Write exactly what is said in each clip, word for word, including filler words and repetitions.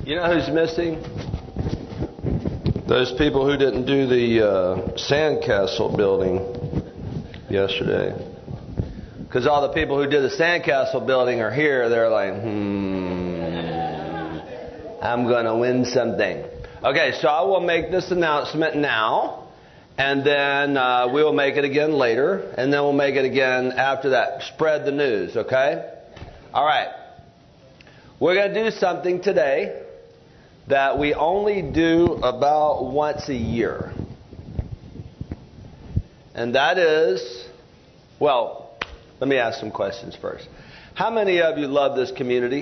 You know who's missing? Those people who didn't do the uh, sandcastle building yesterday. Because all the people who did the sandcastle building are here. They're like, hmm, I'm going to win something. Okay, so I will make this announcement now. And then uh, we will make it again later. And then we'll make it again after that. Spread the news, okay? All right. We're going to do something today that we only do about once a year. And that is, well, let me ask some questions first. How many of you love this community?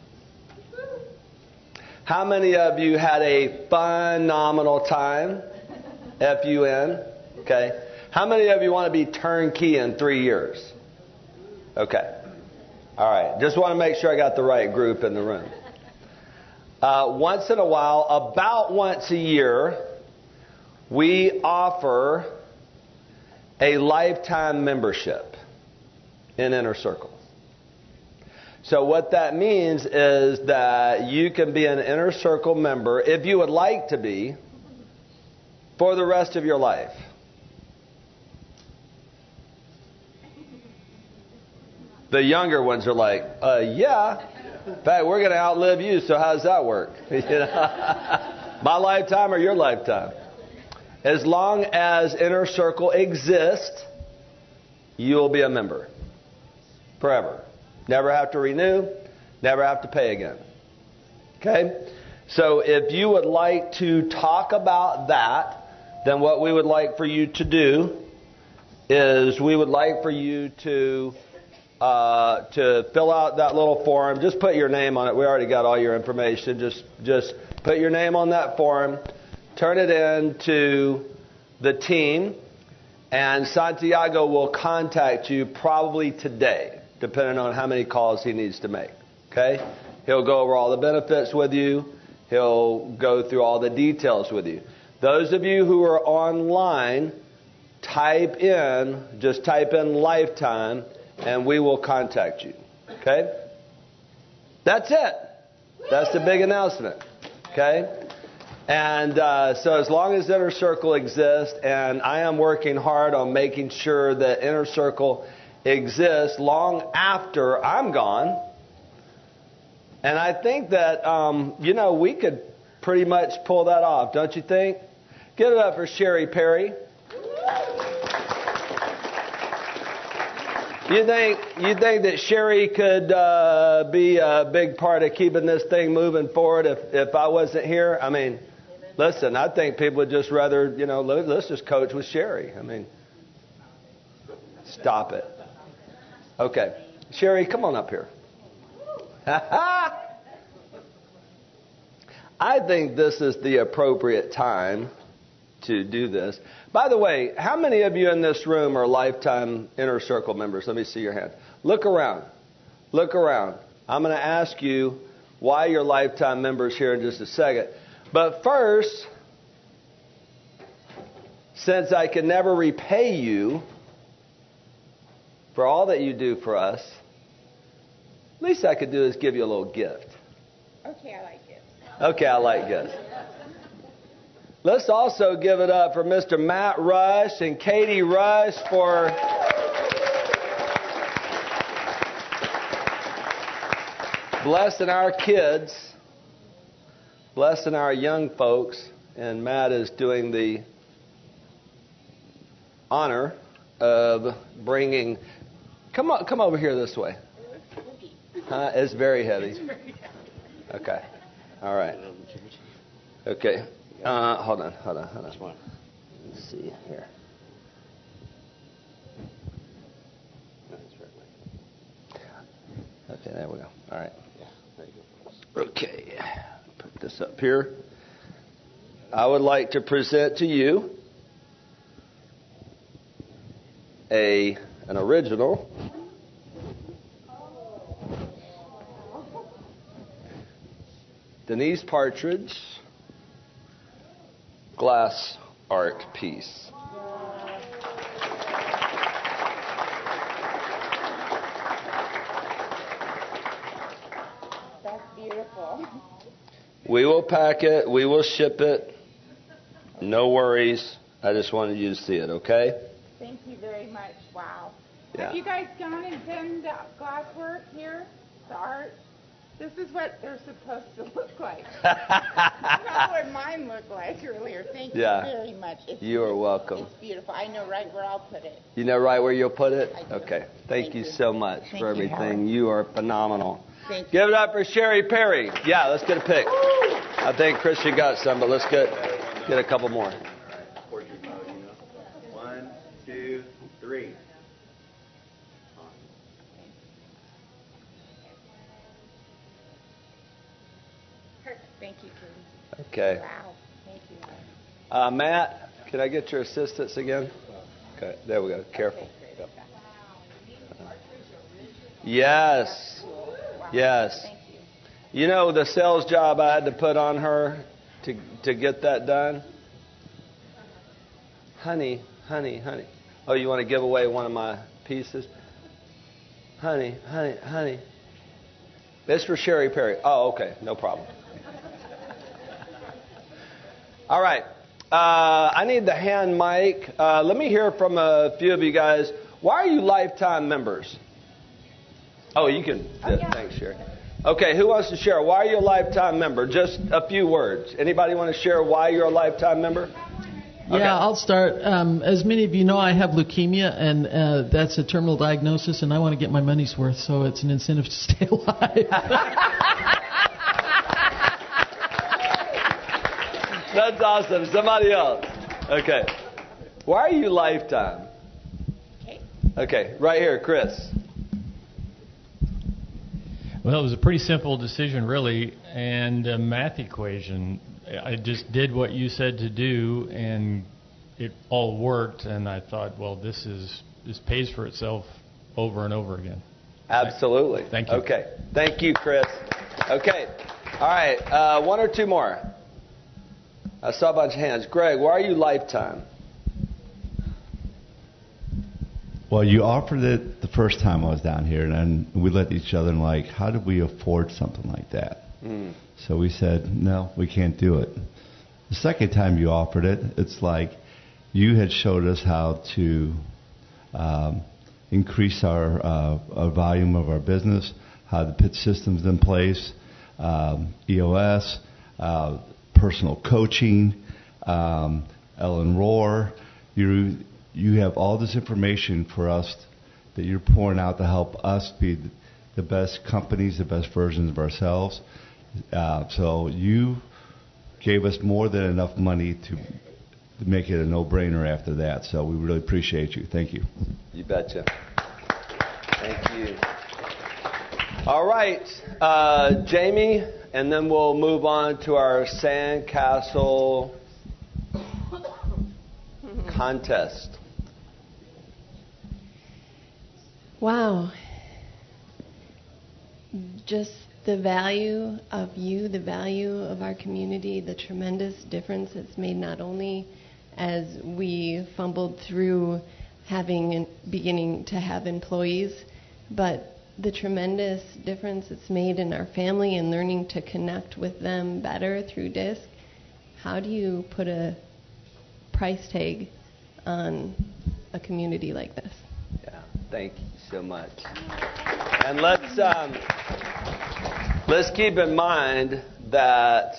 How many of you had a phenomenal time? F U N. Okay. How many of you want to be turnkey in three years? Okay. All right. Just want to make sure I got the right group in the room. Uh, once in a while, about once a year, we offer a lifetime membership in Inner Circle. So what that means is that you can be an Inner Circle member, if you would like to be, for the rest of your life. The younger ones are like, uh, yeah. In fact, we're going to outlive you, so how does that work? You know? My lifetime or your lifetime? As long as Inner Circle exists, you'll be a member. Forever. Never have to renew. Never have to pay again. Okay? So if you would like to talk about that, then what we would like for you to do is we would like for you to uh, to fill out that little form. Just put your name on it. We already got all your information. Just just put your name on that form. Turn it in to the team. And Santiago will contact you probably today, depending on how many calls he needs to make. Okay? He'll go over all the benefits with you. He'll go through all the details with you. Those of you who are online, type in, just type in lifetime, and we will contact you. Okay? That's it. That's the big announcement. Okay? And uh, so as long as Inner Circle exists, and I am working hard on making sure that Inner Circle exists long after I'm gone. And I think that, um, you know, we could pretty much pull that off, don't you think? Give it up for Sherry Perry. You think you think that Sherry could uh, be a big part of keeping this thing moving forward if, if I wasn't here? I mean, listen, I think people would just rather, you know, let's just coach with Sherry. I mean, stop it. Okay. Sherry, come on up here. I think this is the appropriate time to do this. By the way, how many of you in this room are lifetime Inner Circle members? Let me see your hand. Look around. Look around. I'm going to ask you why you're lifetime members here in just a second. But first, since I can never repay you for all that you do for us, least I could do is give you a little gift. Okay, I like gifts. Okay, I like gifts. Let's also give it up for Mister Matt Rush and Katie Rush for blessing our kids, blessing our young folks. And Matt is doing the honor of bringing... Come on, come over here this way. Uh, it's very heavy. Okay. All right. Okay. Uh, hold on. Hold on. Hold on. Let's see here. Okay. There we go. All right. Okay. Put this up here. I would like to present to you a an original. Denise Partridge glass art piece. That's beautiful. We will pack it. We will ship it. No worries. I just wanted you to see it, okay? Thank you very much. Wow. Yeah. Have you guys gone and done the glass work here? The art? This is what they're supposed to look like. Not what mine looked like earlier. Thank Yeah. you very much. It's You are welcome. It's beautiful. I know right where I'll put it. You know right where you'll put it? I do. Okay. Thank, Thank you, you. so much Thank for you, everything. Helen. You are phenomenal. Thank you. Give it up for Sherry Perry. Yeah, let's get a pic. I think Christian got some, but let's get get a couple more. One, two, three. Perfect. Thank you, Katie. Okay. Wow. Thank you. Uh, Matt, can I get your assistance again? Okay, there we go. Careful. Okay, great. Yep. Yes. Wow. Yes. Thank you. You know the sales job I had to put on her to to get that done? Honey, honey, honey. Oh, you want to give away one of my pieces? Honey, honey, honey. This for Sherry Perry. Oh, okay. No problem. All right. Uh, I need the hand mic. Uh, let me hear from a few of you guys. Why are you lifetime members? Oh, you can. Oh, yeah. Thanks, Sherry. Okay, who wants to share? Why are you a lifetime member? Just a few words. Anybody want to share why you're a lifetime member? Okay. Yeah, I'll start. Um, as many of you know, I have leukemia, and uh, that's a terminal diagnosis, and I want to get my money's worth, so it's an incentive to stay alive. That's awesome. Somebody else. Okay. Why are you lifetime? Okay. Okay, right here, Chris. Well, it was a pretty simple decision, really, and a math equation. I just did what you said to do, and it all worked. And I thought, well, this is this pays for itself over and over again. Absolutely. Thank you. Okay. Thank you, Chris. Okay. All right. Uh, one or two more. I saw a bunch of hands. Greg, why are you lifetime? Well, you offered it the first time I was down here, and then we looked at each other and like, how did we afford something like that? Mm. So we said, no, we can't do it. The second time you offered it, it's like you had showed us how to um, increase our, uh, our volume of our business, how to put systems in place, um, E O S, uh, personal coaching, um, Ellen Rohr. You you have all this information for us that you're pouring out to help us be the best companies, the best versions of ourselves. Uh, so you gave us more than enough money to, to make it a no-brainer after that. So we really appreciate you. Thank you. You betcha. Thank you. All right, uh, Jamie, and then we'll move on to our sandcastle contest. Wow. Just the value of you, the value of our community, the tremendous difference it's made not only as we fumbled through having and beginning to have employees, but the tremendous difference it's made in our family and learning to connect with them better through DISC. How do you put a price tag on a community like this? Yeah, thank you so much. And let's um, let's keep in mind that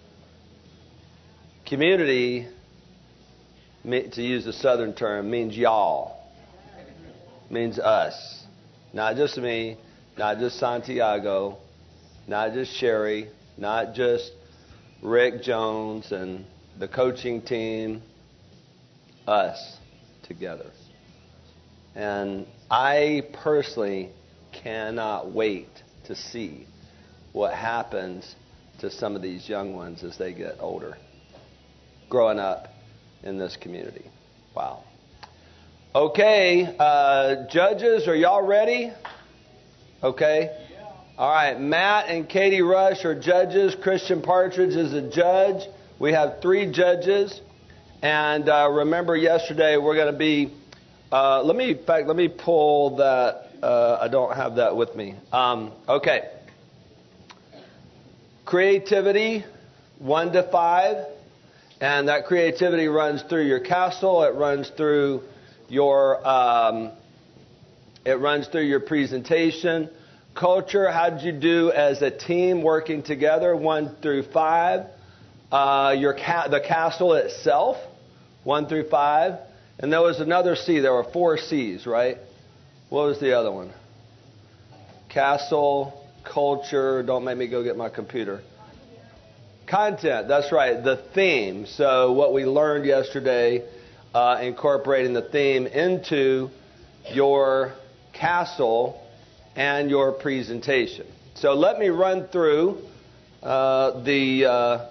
community, to use the Southern term, means y'all, means us. Not just me, not just Santiago, not just Sherry, not just Rick Jones and the coaching team, us together. And I personally cannot wait to see what happens to some of these young ones as they get older, growing up in this community. Wow. Okay, uh, judges, are y'all ready? Okay. All right, Matt and Katie Rush are judges. Christian Partridge is a judge. We have three judges. And uh, remember yesterday we're going to be, uh, let me, in fact, let me pull that. Uh, I don't have that with me. Um, okay. Creativity, one to five. And that creativity runs through your castle. It runs through your um, it runs through your presentation. Culture, how did you do as a team working together? One through five. Uh, your ca- the castle itself, one through five. And there was another C. There were four C's, right? What was the other one? Castle, culture. Don't make me go get my computer. Content, that's right, the theme. So what we learned yesterday, uh, incorporating the theme into your castle and your presentation. So let me run through uh, the... Uh,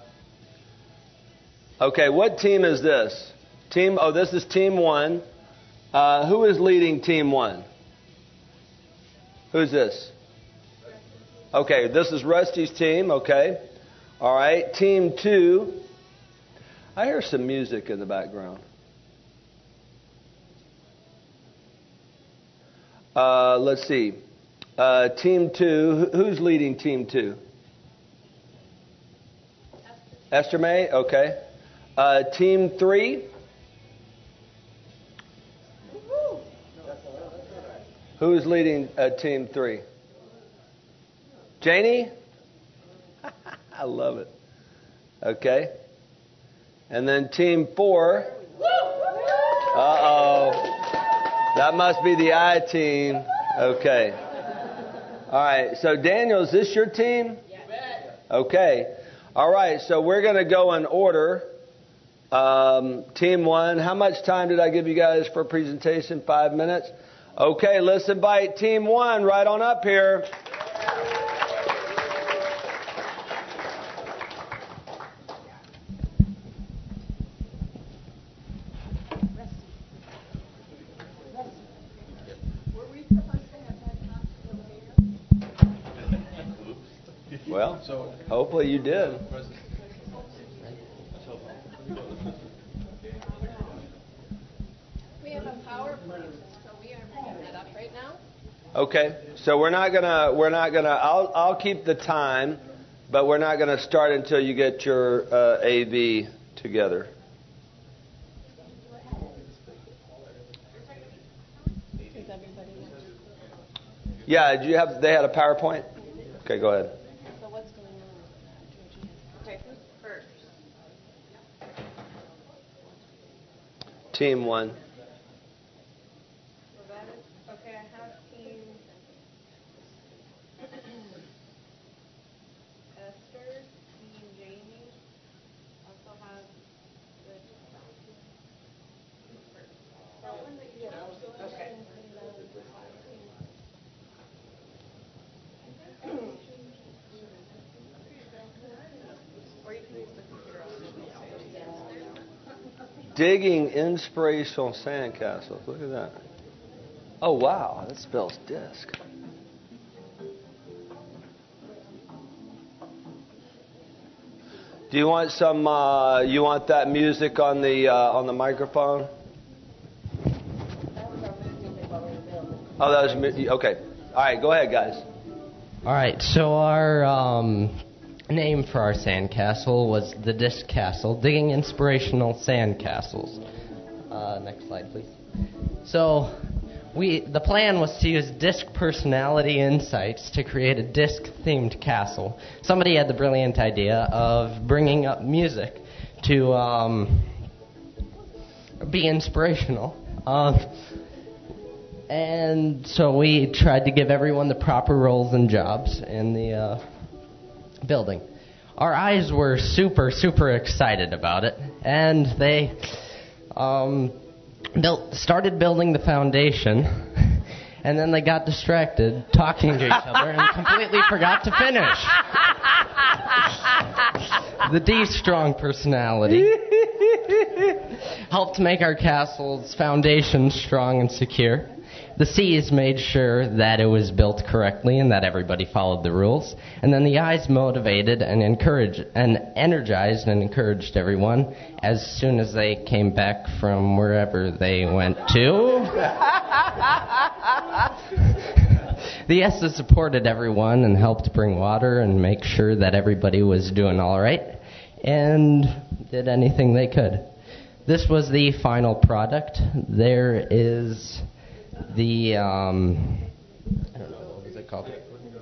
okay, what team is this? Team. Oh, this is team one. Uh, who is leading team one? Who's this? Okay, this is Rusty's team, okay. All right, team two. I hear some music in the background. Uh, let's see. Uh, team two. Who's leading team two? Esther, Esther May. Okay. Uh, team three. Who's leading uh, team three? Janie. I love it. Okay. And then team four. Uh-oh. That must be the I team. Okay. All right. So, Daniel, is this your team? Okay. All right. So, we're going to go in order. Um, team one. How much time did I give you guys for a presentation? Five minutes? Okay. Let's invite team one right on up here. Well, hopefully you did. We have a PowerPoint, so we are bringing that up right now. Okay, so we're not gonna we're not gonna. I'll I'll keep the time, but we're not gonna start until you get your uh, A V together. Yeah, do you have? They had a PowerPoint. Okay, go ahead. So what's going on? Okay, who's first? Team one. So that is, okay, I have team Esther, team Jamie. Also have the that one that you have. Okay. Digging inspirational sandcastles. Look at that. Oh, wow. That spells disc. Do you want some, uh, you want that music on the, uh, on the microphone? Oh, that was, okay. All right, go ahead, guys. All right, so our um, name for our sandcastle was the Disc Castle, digging inspirational sandcastles. Uh, next slide, please. So we the plan was to use disc personality insights to create a disc-themed castle. Somebody had the brilliant idea of bringing up music to um, be inspirational. Uh, and so we tried to give everyone the proper roles and jobs in the uh, building. Our eyes were super, super excited about it, and they um, built, started building the foundation, and then they got distracted talking to each other and completely forgot to finish. The D-strong personality helped make our castle's foundation strong and secure. The C's made sure that it was built correctly and that everybody followed the rules. And then the I's motivated and encouraged and energized and encouraged everyone as soon as they came back from wherever they went to. The S's supported everyone and helped bring water and make sure that everybody was doing all right. and did anything they could. This was the final product. There is the, um, I don't know, what was it called?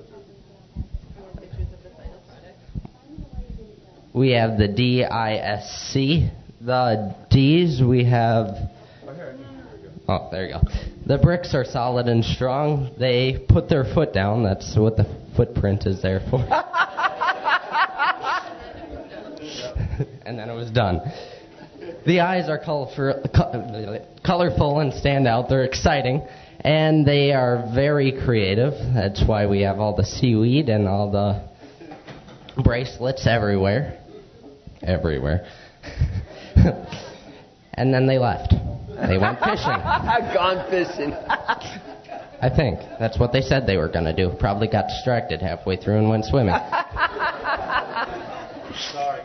We have the D I S C. The D's we have... Oh, there you go. The bricks are solid and strong. They put their foot down. That's what the footprint is there for. And then it was done. The eyes are colorful, colorful and stand out. They're exciting. And they are very creative. That's why we have all the seaweed and all the bracelets everywhere. Everywhere. And then they left. They went fishing. Gone fishing. I think. That's what they said they were going to do. Probably got distracted halfway through and went swimming. Sorry.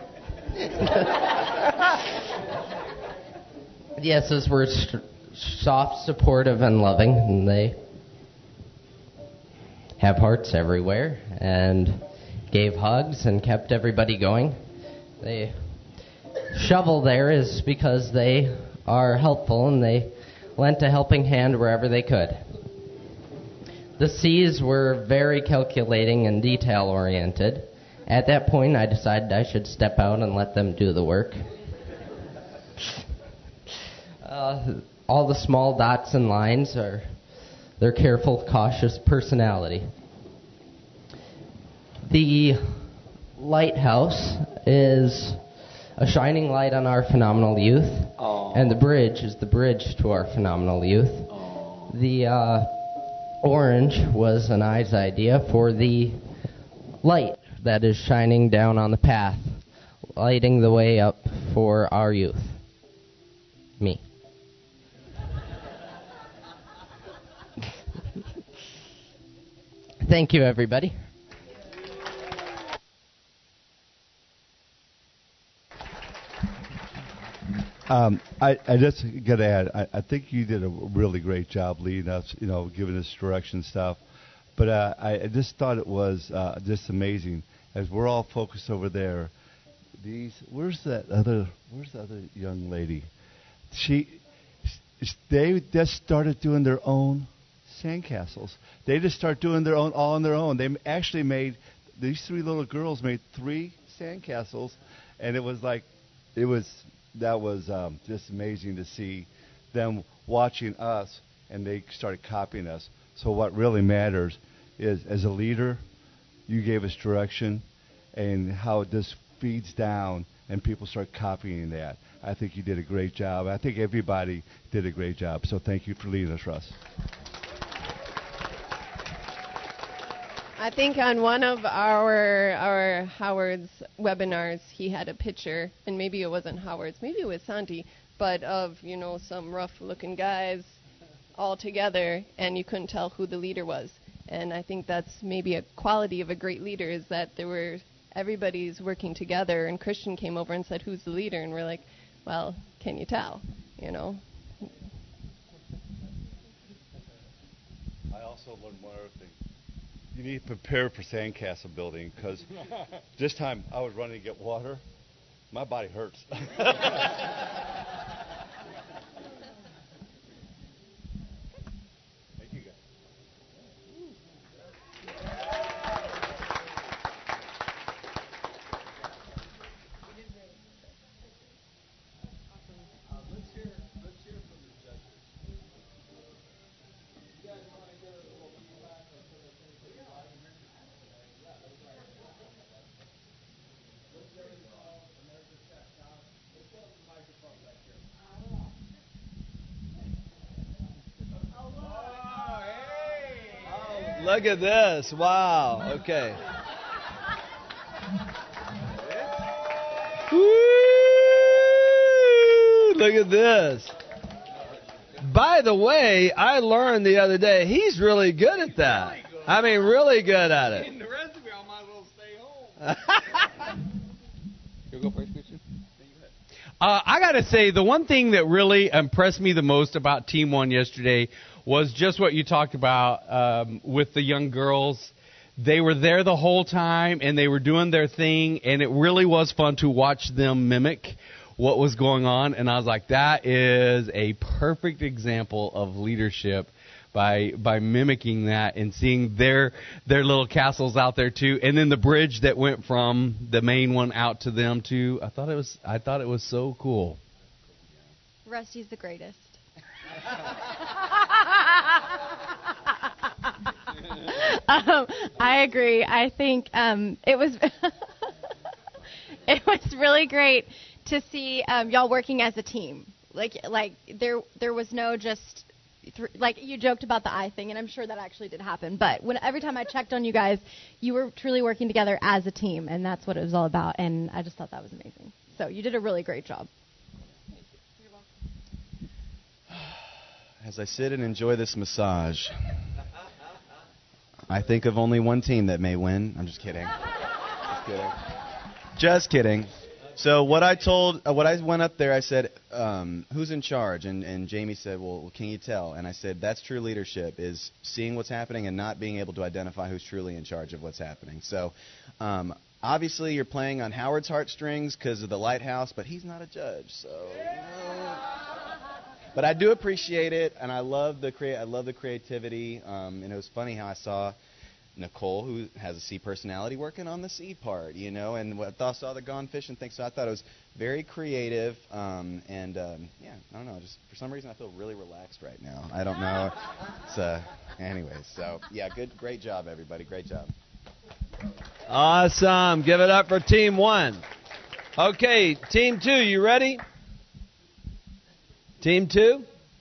The S's were st- soft, supportive, and loving. And they have hearts everywhere and gave hugs and kept everybody going. The shovel there is because they are helpful and they lent a helping hand wherever they could. The C's were very calculating and detail-oriented. At that point, I decided I should step out and let them do the work. Uh, all the small dots and lines are their careful, cautious personality. The lighthouse is a shining light on our phenomenal youth, Aww. and the bridge is the bridge to our phenomenal youth. Aww. The uh, orange was an eye's idea for the light that is shining down on the path, lighting the way up for our youth. Me. Thank you, everybody. Um, I, I just got to add, I, I think you did a really great job leading us, you know, giving us direction and stuff. But uh, I, I just thought it was uh, just amazing. As we're all focused over there, these, where's that other, where's the other young lady? She, they just started doing their own sandcastles. They just start doing their own, all on their own. They actually made, these three little girls made three sandcastles, and it was like, it was, that was um, just amazing to see them watching us, and they started copying us. So what really matters is, as a leader, you gave us direction, and how this feeds down, and people start copying that. I think you did a great job. I think everybody did a great job. So thank you for leading us, Russ. I think on one of our our Howard's webinars, he had a picture, and maybe it wasn't Howard's, maybe it was Santi, but of, you know, some rough-looking guys all together, and you couldn't tell who the leader was. And I think that's maybe a quality of a great leader, is that there were everybody's working together, and Christian came over and said, "Who's the leader?" And we're like, "Well, can you tell?" You know. I also learned one other thing. You need to prepare for sandcastle building, because this time I was running to get water. My body hurts. Thank you, guys. Look at this. Wow. Okay. Woo! Look at this. By the way, I learned the other day, he's really good at that. I mean, really good at it. In the recipe, I might as well stay home. You'll go first, Christian? Uh, I got to say, the one thing that really impressed me the most about Team One yesterday was just what you talked about um, with the young girls. they were there the whole time, and they were doing their thing, and it really was fun to watch them mimic what was going on. And I was like, that is a perfect example of leadership by by mimicking that and seeing their their little castles out there too, and then the bridge that went from the main one out to them too. I thought it was I thought it was so cool. Rusty's the greatest. um, I agree. I think um, it was it was really great to see um, y'all working as a team. Like like there there was no just th- like you joked about the eye thing, and I'm sure that actually did happen. But when every time I checked on you guys, you were truly working together as a team, and that's what it was all about. And I just thought that was amazing. So you did a really great job. As I sit and enjoy this massage, I think of only one team that may win. I'm just kidding. Just kidding. Just kidding. So what I told, uh, what I went up there, I said, um, who's in charge? And, and Jamie said, well, can you tell? And I said, that's true leadership, is seeing what's happening and not being able to identify who's truly in charge of what's happening. So um, obviously you're playing on Howard's heartstrings because of the lighthouse, but he's not a judge. So, you know. But I do appreciate it, and I love the crea- I love the creativity. Um, and it was funny how I saw Nicole, who has a C personality, working on the C part, you know, and what I saw the Gone Fishing thing. So I thought it was very creative, um, and um, yeah, I don't know, just for some reason I feel really relaxed right now. I don't know. It's uh, anyways, so yeah, good, great job, everybody, great job. Awesome. Give it up for team one. Okay, team two, you ready? Team two?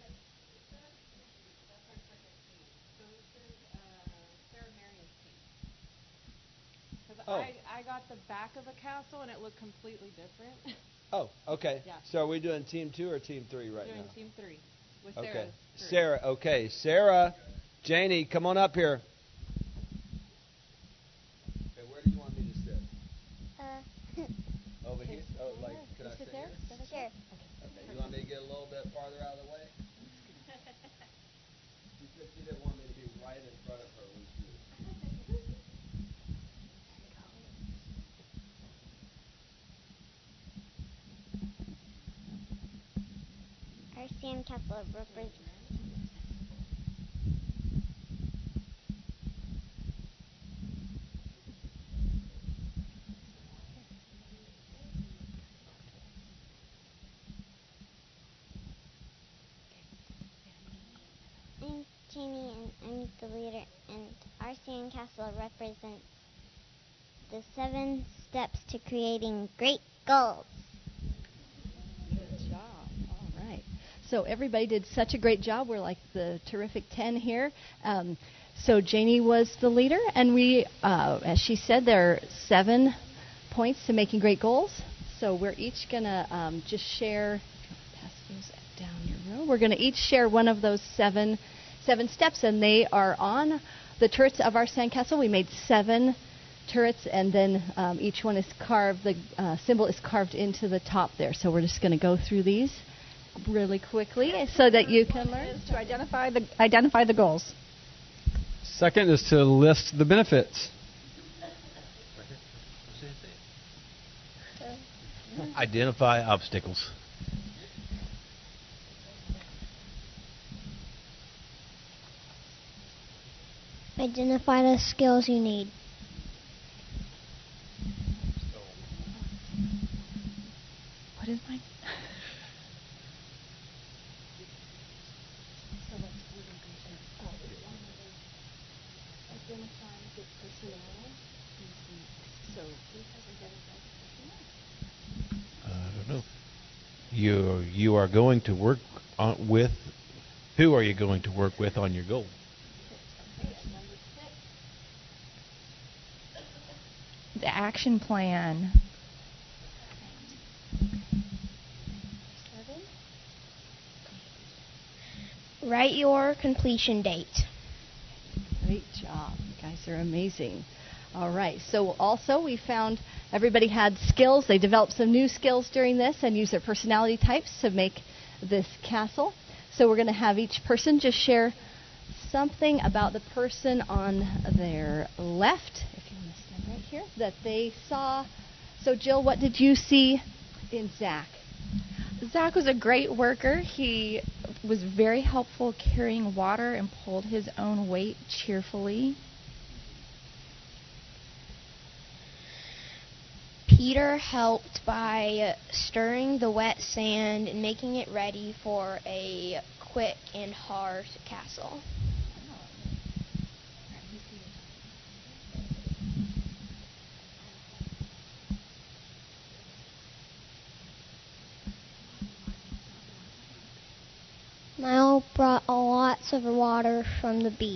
Oh. I, I got the back of a castle, and it looked completely different. Oh, okay. Yeah. So are we doing team two or team three right We're doing now? team three with Okay. Sarah's crew. Sarah, okay. Sarah, Janie, come on up here. Okay, where do you want me to sit? Uh, Over here? Oh, like, can I sit here? Sure. Okay. You want me to get a little bit farther out of the way? She said she didn't want me to be right in front of her when she was. Our sandcastle represents. I'm Jamie, and I'm the leader, and our sandcastle represents the seven steps to creating great goals. Good job. All right. So everybody did such a great job. We're like the terrific ten here. Um, so Janie was the leader, and we, uh, as she said, there are seven points to making great goals. So we're each going to um, just share, pass those down your row. We're going to each share one of those seven seven steps, and they are on the turrets of our sandcastle. We made seven turrets, and then um, each one is carved, the uh, symbol is carved into the top there. So we're just going to go through these really quickly so that you can learn. To identify the identify the goals. Second is to list the benefits. Identify obstacles. Identify the skills you need. What is mine? I don't know. You you are going to work on, with. Who are you going to work with on your goal? The action plan. Write your completion date. Great job. You guys are amazing. All right. So also we found everybody had skills. They developed some new skills during this and used their personality types to make this castle. So we're going to have each person just share something about the person on their left, if you want to stand right here, that they saw. So, Jill, what did you see in Zach? Zach was a great worker. He was very helpful carrying water and pulled his own weight cheerfully. Peter helped by stirring the wet sand and making it ready for a quick and hard castle. Niall brought lots of water from the beach.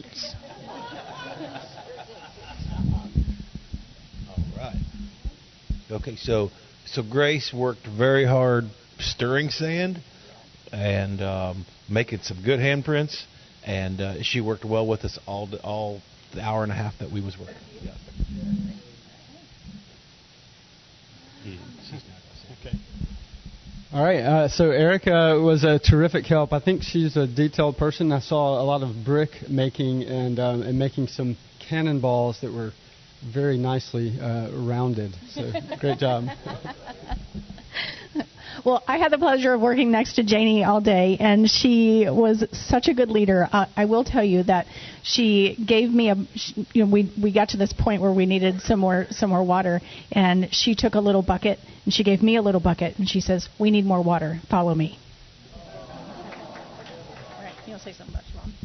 All right. Okay, so so Grace worked very hard stirring sand and um, making some good handprints, and uh, she worked well with us all the, all the hour and a half that we was working. Yeah. Okay. All right. Uh, so Erica was a terrific help. I think she's a detailed person. I saw a lot of brick making and um, and making some cannonballs that were very nicely uh, rounded. So great job. Well, I had the pleasure of working next to Janie all day, and she was such a good leader. Uh, I will tell you that she gave me a, she, you know, we we got to this point where we needed some more some more water, and she took a little bucket and she gave me a little bucket, and she says, "We need more water. Follow me." All right, you'll say something about your mom.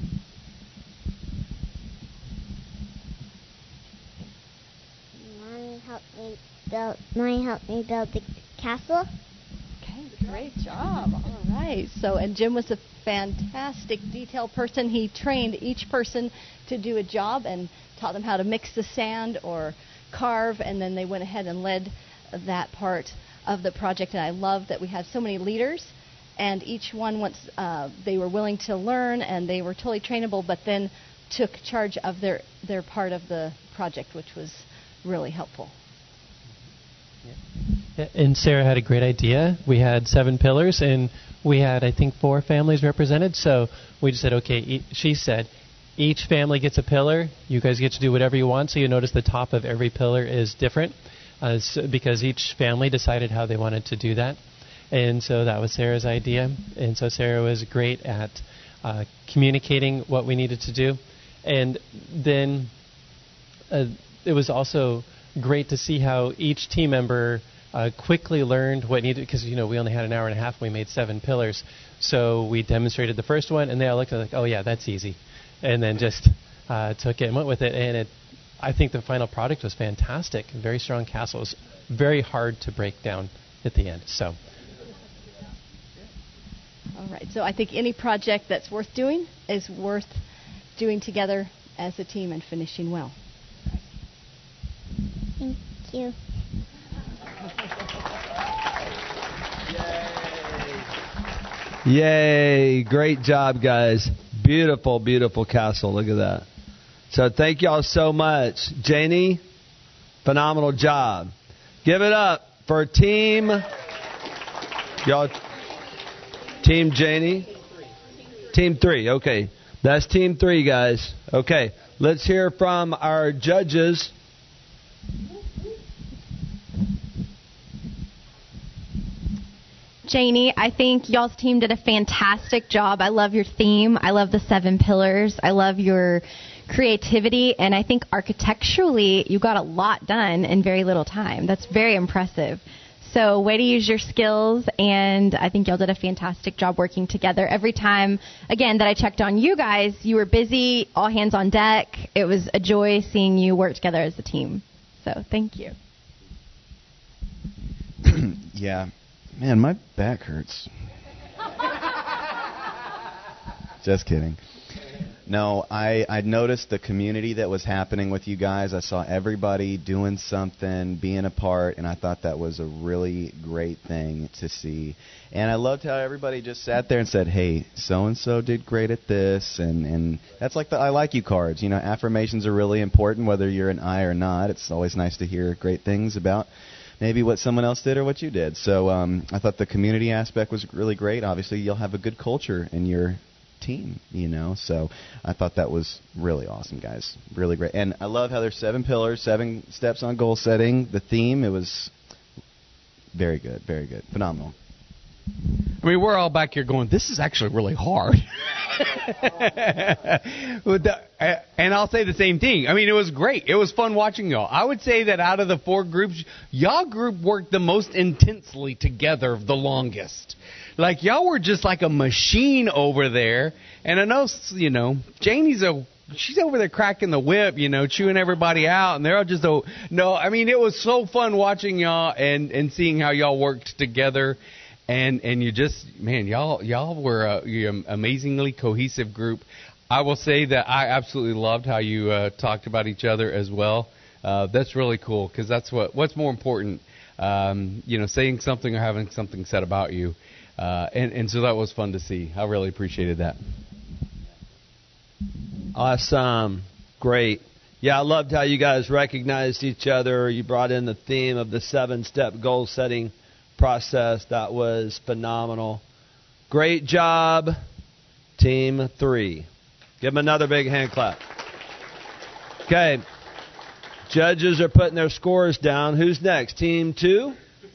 Mommy helped me build. Mommy helped me build the castle. Great job. All right. So, and Jim was a fantastic detail person. He trained each person to do a job and taught them how to mix the sand or carve, and then they went ahead and led that part of the project. And I love that we have so many leaders, and each one, once uh, they were willing to learn and they were totally trainable, but then took charge of their, their part of the project, which was really helpful. And Sarah had a great idea. We had seven pillars, and we had, I think, four families represented. So we just said, okay, e- she said, each family gets a pillar. You guys get to do whatever you want. So you notice the top of every pillar is different uh, so because each family decided how they wanted to do that. And so that was Sarah's idea. And so Sarah was great at uh, communicating what we needed to do. And then uh, it was also great to see how each team member uh, quickly learned what needed, because, you know, we only had an hour and a half. We made seven pillars. So we demonstrated the first one, and they all looked at it like, oh, yeah, that's easy. And then just uh, took it and went with it. And it, I think the final product was fantastic. Very strong castle. It was very hard to break down at the end. So. All right. So I think any project that's worth doing is worth doing together as a team and finishing well. Thank you. Yay. Great job, guys. Beautiful, beautiful castle. Look at that. So thank y'all so much. Janie, phenomenal job. Give it up for team. Y'all, team Janie. Team three. Okay. That's team three, guys. Okay. Let's hear from our judges. Janie, I think y'all's team did a fantastic job. I love your theme. I love the seven pillars. I love your creativity. And I think architecturally, you got a lot done in very little time. That's very impressive. So way to use your skills. And I think y'all did a fantastic job working together. Every time, again, that I checked on you guys, you were busy, all hands on deck. It was a joy seeing you work together as a team. So thank you. Yeah. Man, my back hurts. Just kidding. No, I, I noticed the community that was happening with you guys. I saw everybody doing something, being a part, and I thought that was a really great thing to see. And I loved how everybody just sat there and said, hey, so-and-so did great at this. And, and that's like the I like you cards. You know, affirmations are really important, whether you're an I or not. It's always nice to hear great things about maybe what someone else did or what you did. So um, I thought the community aspect was really great. Obviously, you'll have a good culture in your team, you know. So I thought that was really awesome, guys. Really great. And I love how there's seven pillars, seven steps on goal setting. The theme, it was very good, very good. Phenomenal. I mean, we're all back here going, this is actually really hard. With the, uh, and I'll say the same thing. I mean, it was great. It was fun watching y'all. I would say that out of the four groups, y'all group worked the most intensely together, the longest. Like, y'all were just like a machine over there. And I know, you know, Janie's a... she's over there cracking the whip, you know, chewing everybody out, and they're all just, oh, no, I mean, it was so fun watching y'all and, and seeing how y'all worked together. And and you just, man, y'all y'all were a, you're an amazingly cohesive group. I will say that I absolutely loved how you uh, talked about each other as well. Uh, that's really cool, because that's what what's more important, um, you know, saying something or having something said about you. Uh, and, and so that was fun to see. I really appreciated that. Awesome. Great. Yeah, I loved how you guys recognized each other. You brought in the theme of the seven-step goal setting process. That was phenomenal. Great job, Team Three. Give them another big hand clap. Okay. Judges are putting their scores down. Who's next? Team Two?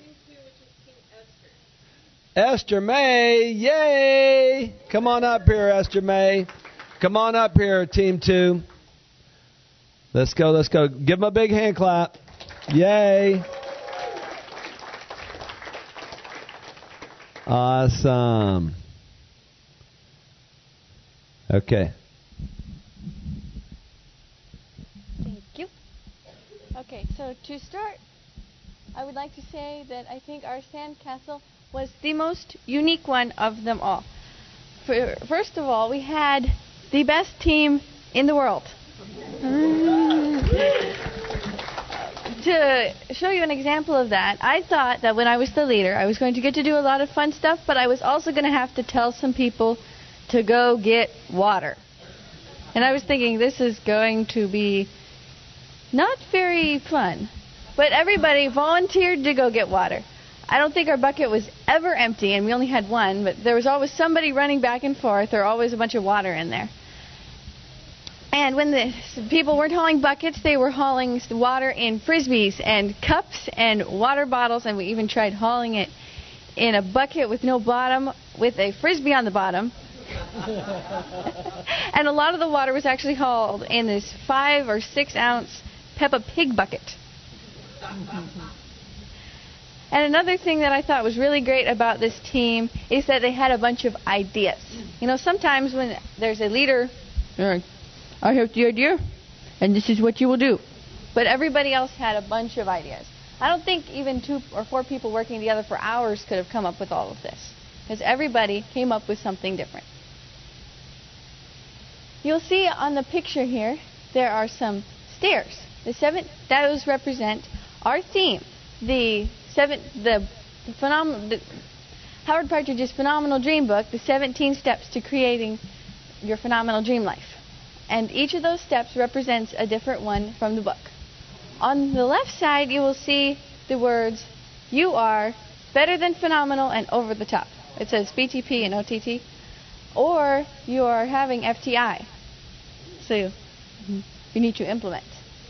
Esther May. Yay! Come on up here, Esther May. Come on up here, Team Two. Let's go, let's go. Give them a big hand clap. Yay. Awesome. Okay. Thank you. Okay, so to start, I would like to say that I think our sandcastle was the most unique one of them all. For, first of all, we had the best team in the world. To show you an example of that, I thought that when I was the leader, I was going to get to do a lot of fun stuff, but I was also going to have to tell some people to go get water. And I was thinking, this is going to be not very fun. But everybody volunteered to go get water. I don't think our bucket was ever empty, and we only had one, but there was always somebody running back and forth, or always a bunch of water in there. And when the people weren't hauling buckets, they were hauling water in Frisbees and cups and water bottles, and we even tried hauling it in a bucket with no bottom, with a Frisbee on the bottom. And a lot of the water was actually hauled in this five or six ounce Peppa Pig bucket. And another thing that I thought was really great about this team is that they had a bunch of ideas. You know, sometimes when there's a leader, they're like, I have the idea, and this is what you will do. But everybody else had a bunch of ideas. I don't think even two or four people working together for hours could have come up with all of this, because everybody came up with something different. You'll see on the picture here, there are some stairs. The seven, those represent our theme, the seven, the, the phenomenal, the, Howard Partridge's phenomenal dream book, the seventeen steps to creating your phenomenal dream life. And each of those steps represents a different one from the book. On the left side, you will see the words, you are better than phenomenal and over the top. It says B T P and O T T. Or you are having F T I. So you, you need to implement.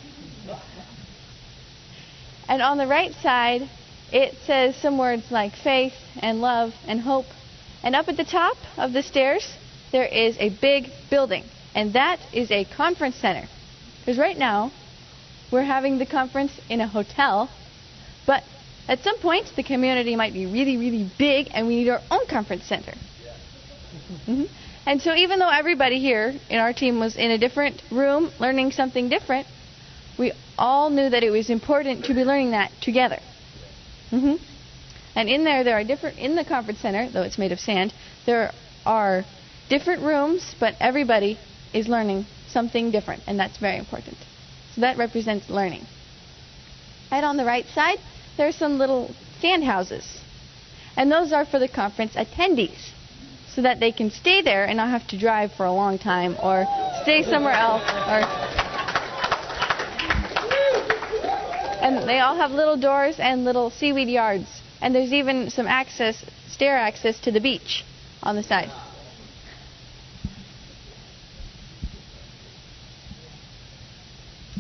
And on the right side, it says some words like faith and love and hope. And up at the top of the stairs, there is a big building. And that is a conference center. Because right now, we're having the conference in a hotel. But at some point, the community might be really, really big, and we need our own conference center. Mm-hmm. And so even though everybody here in our team was in a different room learning something different, we all knew that it was important to be learning that together. Mm-hmm. And in there, there are different, in the conference center, though it's made of sand, there are different rooms, but everybody is learning something different, and that's very important. So that represents learning. Right on the right side, there are some little sand houses. And those are for the conference attendees, so that they can stay there and not have to drive for a long time or stay somewhere else. Or and they all have little doors and little seaweed yards. And there's even some access, stair access to the beach on the side.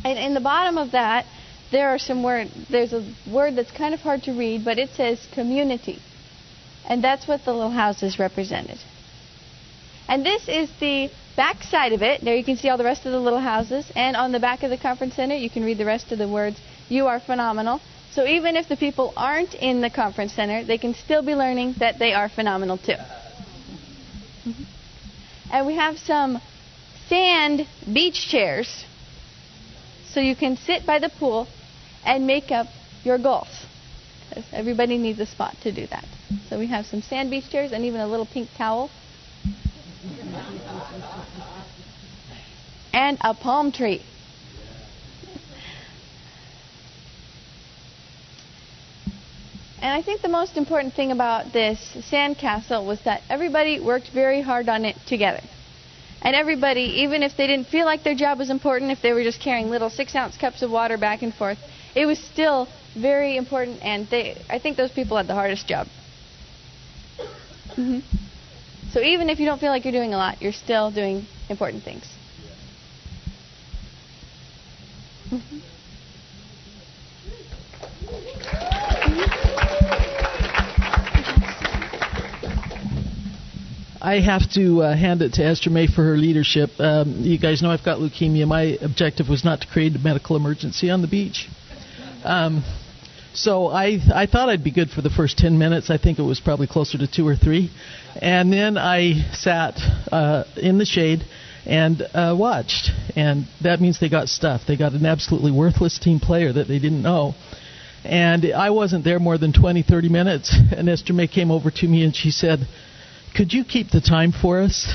And in the bottom of that, there are some word. There's a word that's kind of hard to read, but it says community. And that's what the little houses represented. And this is the back side of it. There you can see all the rest of the little houses. And on the back of the conference center, you can read the rest of the words. You are phenomenal. So even if the people aren't in the conference center, they can still be learning that they are phenomenal too. Mm-hmm. And we have some sand beach chairs. So you can sit by the pool and make up your goals. Because everybody needs a spot to do that. So we have some sand beach chairs and even a little pink towel. And a palm tree. And I think the most important thing about this sandcastle was that everybody worked very hard on it together. And everybody, even if they didn't feel like their job was important, if they were just carrying little six-ounce cups of water back and forth, it was still very important, and they, I think those people had the hardest job. Mm-hmm. So even if you don't feel like you're doing a lot, you're still doing important things. Mm-hmm. I have to uh, hand it to Esther May for her leadership. Um, you guys know I've got leukemia. My objective was not to create a medical emergency on the beach. Um, so I I thought I'd be good for the first ten minutes. I think it was probably closer to two or three. And then I sat uh, in the shade and uh, watched. And that means they got stuff. They got an absolutely worthless team player that they didn't know. And I wasn't there more than twenty, thirty minutes. And Esther May came over to me and she said, "Could you keep the time for us?"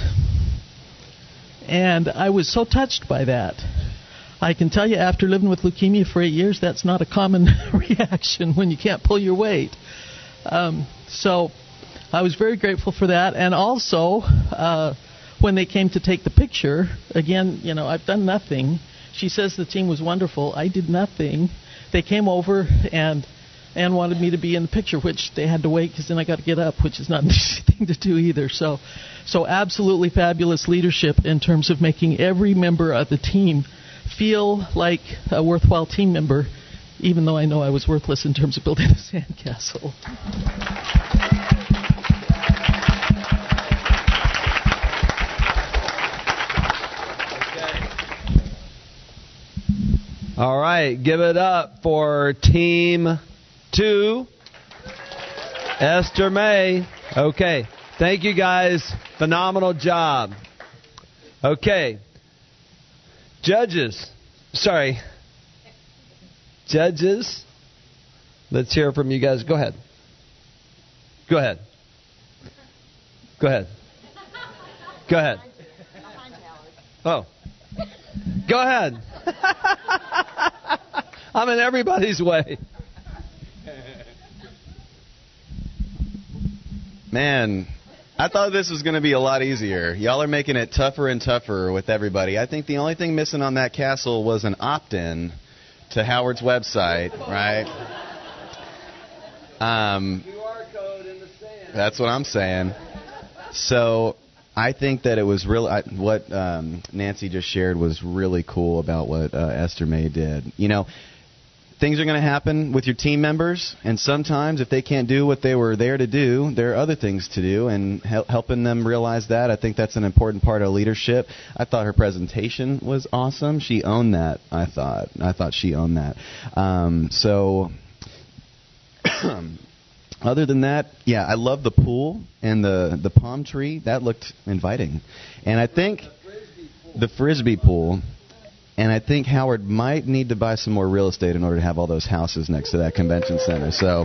And I was so touched by that. I can tell you, after living with leukemia for eight years, that's not a common reaction when you can't pull your weight. Um, so I was very grateful for that. And also, uh, when they came to take the picture, again, you know, I've done nothing. She says the team was wonderful. I did nothing. They came over and and wanted me to be in the picture, which they had to wait because then I got to get up, which is not an easy thing to do either. So, so absolutely fabulous leadership in terms of making every member of the team feel like a worthwhile team member, even though I know I was worthless in terms of building a sandcastle. All right, give it up for Team Two, Esther May. Okay, thank you guys. Phenomenal job. Okay, judges. Sorry, judges. Let's hear from you guys. Go ahead. Go ahead. Go ahead. Go ahead. Oh, go ahead. I'm in everybody's way. Man, I thought this was going to be a lot easier. Y'all are making it tougher and tougher with everybody. I think the only thing missing on that castle was an opt-in to Howard's website, right? Um, that's what I'm saying. So I think that it was really I, what um, Nancy just shared was really cool about what uh, Esther May did. You know, things are going to happen with your team members, and sometimes if they can't do what they were there to do, there are other things to do, and hel- helping them realize that, I think that's an important part of leadership. I thought her presentation was awesome. She owned that, I thought. I thought she owned that. Um, so, other than that, yeah, I love the pool and the, the palm tree. That looked inviting. And I think the Frisbee pool... And I think Howard might need to buy some more real estate in order to have all those houses next to that convention center. So,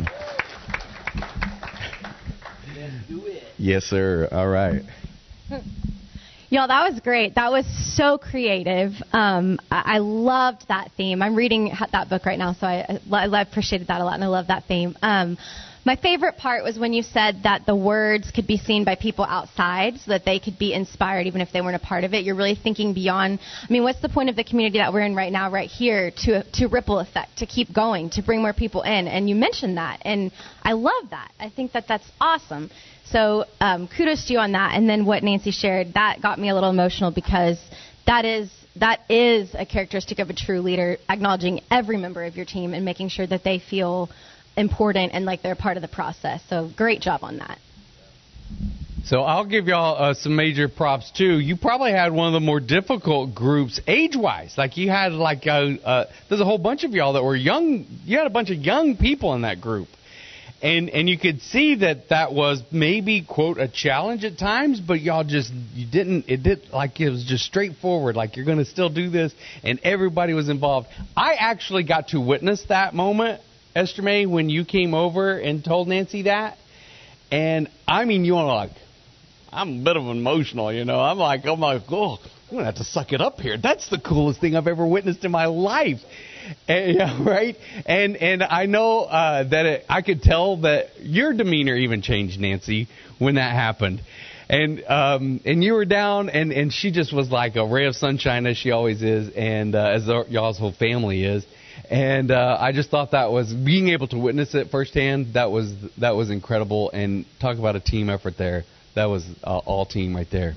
yes, sir. All right. Y'all, that was great. That was so creative. Um, I-, I loved that theme. I'm reading that book right now, so I, I appreciated that a lot, and I love that theme. Um, My favorite part was when you said that the words could be seen by people outside so that they could be inspired even if they weren't a part of it. You're really thinking beyond. I mean, what's the point of the community that we're in right now, right here, to to ripple effect, to keep going, to bring more people in? And you mentioned that, and I love that. I think that that's awesome. So um, kudos to you on that. And then what Nancy shared, that got me a little emotional because that is that is a characteristic of a true leader, acknowledging every member of your team and making sure that they feel important and like they're part of the process. So great job on that. So I'll give y'all uh, some major props too. You probably had one of the more difficult groups age-wise. Like you had like a, uh, there's a whole bunch of y'all that were young. You had a bunch of young people in that group, and and you could see that that was maybe quote a challenge at times. But y'all just you didn't. It did like it was just straightforward. Like you're going to still do this, and everybody was involved. I actually got to witness that moment, Esther May, when you came over and told Nancy that, and I mean you were like. I'm a bit of emotional, you know. I'm like, I'm like, oh, I'm going to have to suck it up here. That's the coolest thing I've ever witnessed in my life. And, yeah, right? And and I know uh, that it, I could tell that your demeanor even changed, Nancy, when that happened. And um, and you were down, and, and she just was like a ray of sunshine, as she always is, and uh, as the, y'all's whole family is. And uh, I just thought that was, being able to witness it firsthand, that was that was incredible. And talk about a team effort there. That was uh, all team right there.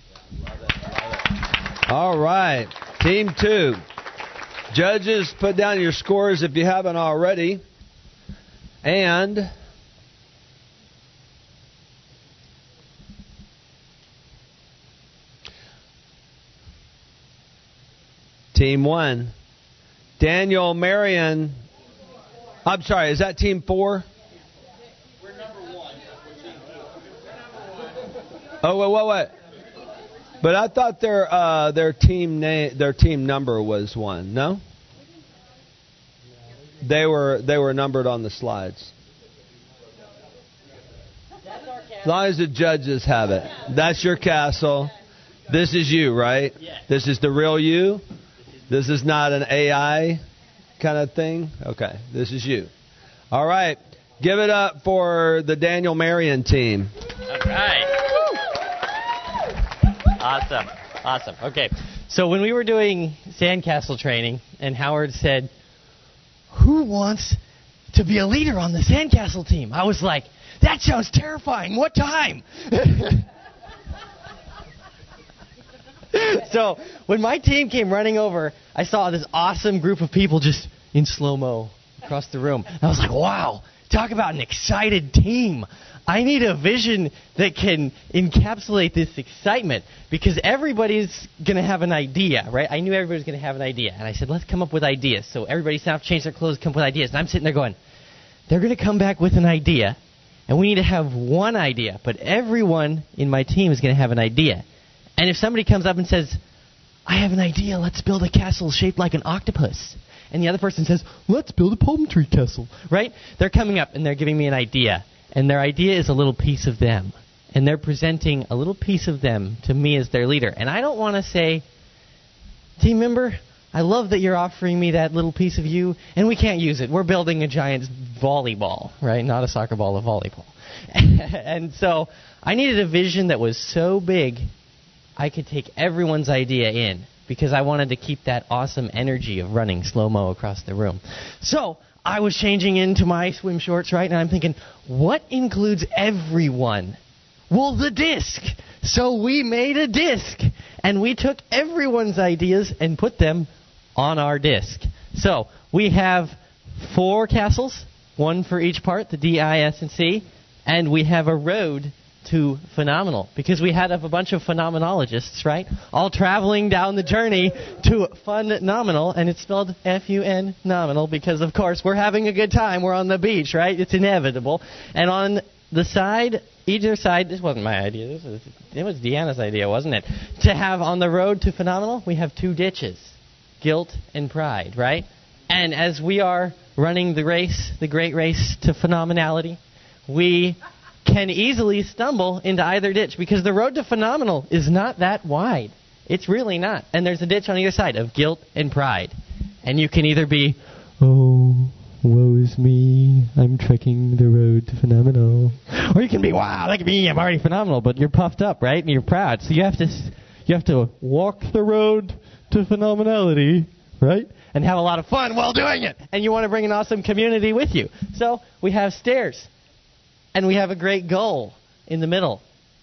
All right. Team two. Judges, put down your scores if you haven't already. And Team one. Daniel Marion. I'm sorry, is that team four? Oh, wait, wait, wait. But I thought their uh, their team name, their team number was one. No? They were they were numbered on the slides. As long as the judges have it. That's your castle. This is you, right? This is the real you? This is not an A I kind of thing? Okay, this is you. All right. Give it up for the Daniel Marion team. All right. Awesome. Awesome. Okay. So when we were doing sandcastle training and Howard said, who wants to be a leader on the sandcastle team? I was like, that sounds terrifying. What time? So when my team came running over, I saw this awesome group of people just in slow-mo across the room. I was like, wow, talk about an excited team. I need a vision that can encapsulate this excitement because everybody's going to have an idea, right? I knew everybody was going to have an idea. And I said, let's come up with ideas. So everybody's going to have to change their clothes, come up with ideas. And I'm sitting there going, they're going to come back with an idea. And we need to have one idea. But everyone in my team is going to have an idea. And if somebody comes up and says, I have an idea, let's build a castle shaped like an octopus. And the other person says, let's build a palm tree castle, right? They're coming up and they're giving me an idea. And their idea is a little piece of them. And they're presenting a little piece of them to me as their leader. And I don't want to say, team member, I love that you're offering me that little piece of you, and we can't use it. We're building a giant volleyball, right? Not a soccer ball, a volleyball. And so I needed a vision that was so big I could take everyone's idea in because I wanted to keep that awesome energy of running slow-mo across the room. So I was changing into my swim shorts, right? And I'm thinking, what includes everyone? Well, the disc. So we made a disc. And we took everyone's ideas and put them on our disc. So we have four castles, one for each part, the D, I, S, and C. And we have a road to phenomenal because we had a bunch of phenomenologists, right? All traveling down the journey to phenomenal, and it's spelled F U N nominal because, of course, we're having a good time. We're on the beach, right? It's inevitable. And on the side, either side, this wasn't my idea. This was, it was Deanna's idea, wasn't it? To have on the road to phenomenal, we have two ditches, guilt and pride, right? And as we are running the race, the great race to phenomenality, we can easily stumble into either ditch because the road to phenomenal is not that wide. It's really not. And there's a ditch on either side of guilt and pride. And you can either be, oh, woe is me, I'm trekking the road to phenomenal. Or you can be, wow, look at me, I'm already phenomenal, but you're puffed up, right? And you're proud. So you have to you have to walk the road to phenomenality, right? And have a lot of fun while doing it. And you want to bring an awesome community with you. So we have stairs. And we have a great goal in the middle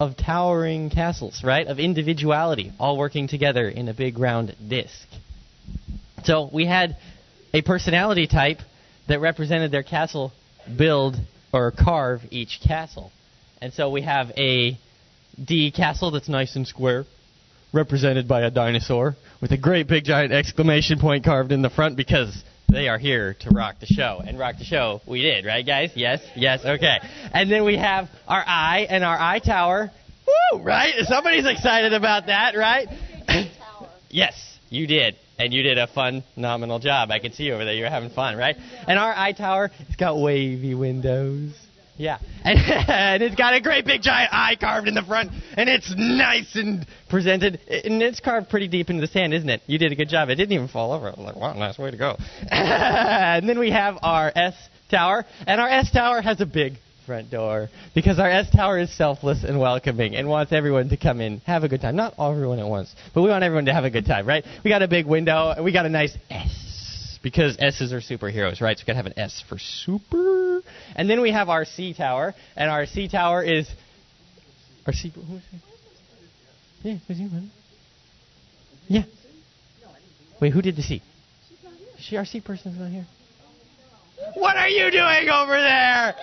of towering castles, right? Of individuality, all working together in a big round disc. So we had a personality type that represented their castle build or carve each castle. And so we have a D castle that's nice and square, represented by a dinosaur with a great big giant exclamation point carved in the front because they are here to rock the show. And rock the show we did, right, guys? Yes? Yes? Okay. And then we have our eye and our eye tower. Woo! Right? Somebody's excited about that, right? Yes, you did. And you did a fun, phenomenal job. I can see you over there. You're having fun, right? And our eye tower, it's got wavy windows. Yeah. And, and it's got a great big giant eye carved in the front. And it's nice and presented. And it's carved pretty deep into the sand, isn't it? You did a good job. It didn't even fall over. I was like, wow, nice way to go. And then we have our S tower. And our S tower has a big front door because our S tower is selfless and welcoming and wants everyone to come in, have a good time. Not everyone at once, but we want everyone to have a good time, right? We got a big window and we got a nice S because S's are superheroes, right? So we got to have an S for super. And then we have our C tower, and our C tower is our C. Who is it? Yeah, was he one? Yeah. Wait, who did the C? Is she our C person's not here? What are you doing over there?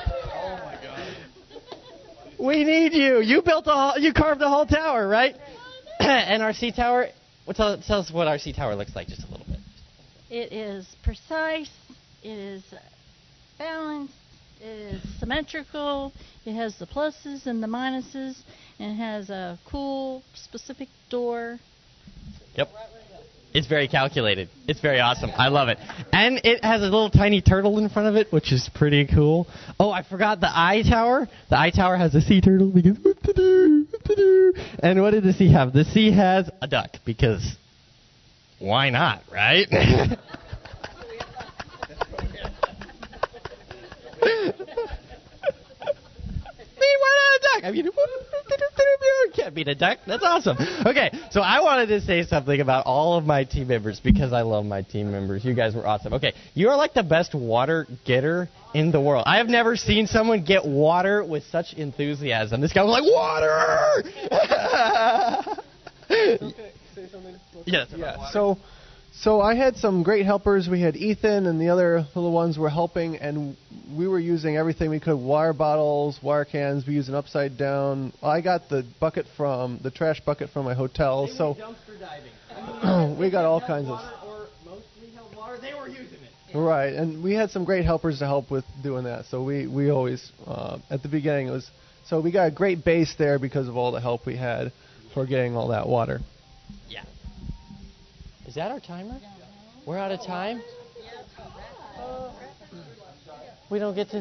We need you. You built a whole, you carved the whole tower, right? And our C tower, well, tell, tell us what our C tower looks like just a little bit. It is precise. It is balanced. It is symmetrical. It has the pluses and the minuses. And it has a cool, specific door. Yep. It's very calculated. It's very awesome. I love it. And it has a little tiny turtle in front of it, which is pretty cool. Oh, I forgot the eye tower. The eye tower has a sea turtle because what to do, what to do. And what did the sea have? The sea has a duck because why not, right? I mean, can't beat a duck. That's awesome. Okay, so I wanted to say something about all of my team members because I love my team members. You guys were awesome. Okay, you are like the best water getter in the world. I have never seen someone get water with such enthusiasm. This guy was like, water! Okay, say something. Yes. Yeah. So, so I had some great helpers. We had Ethan and the other little ones were helping, and we were using everything we could: water bottles, water cans. We used an upside down. I got the bucket from the trash bucket from my hotel. They so went dumpster diving. we got all kinds of. Or mostly held water. They were using it. Right, and we had some great helpers to help with doing that. So we we always uh, at the beginning it was so we got a great base there because of all the help we had for getting all that water. Yeah. Is that our timer? We're out of time? We don't get to...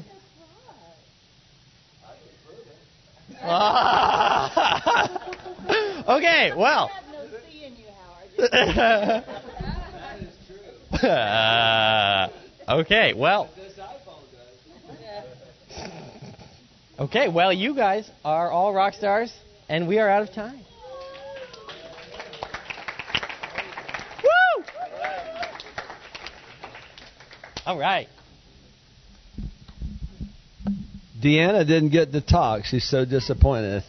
Okay, well... uh, okay, well... Okay, well, you guys are all rock stars, and we are out of time. All right. Deanna didn't get to talk. She's so disappointed.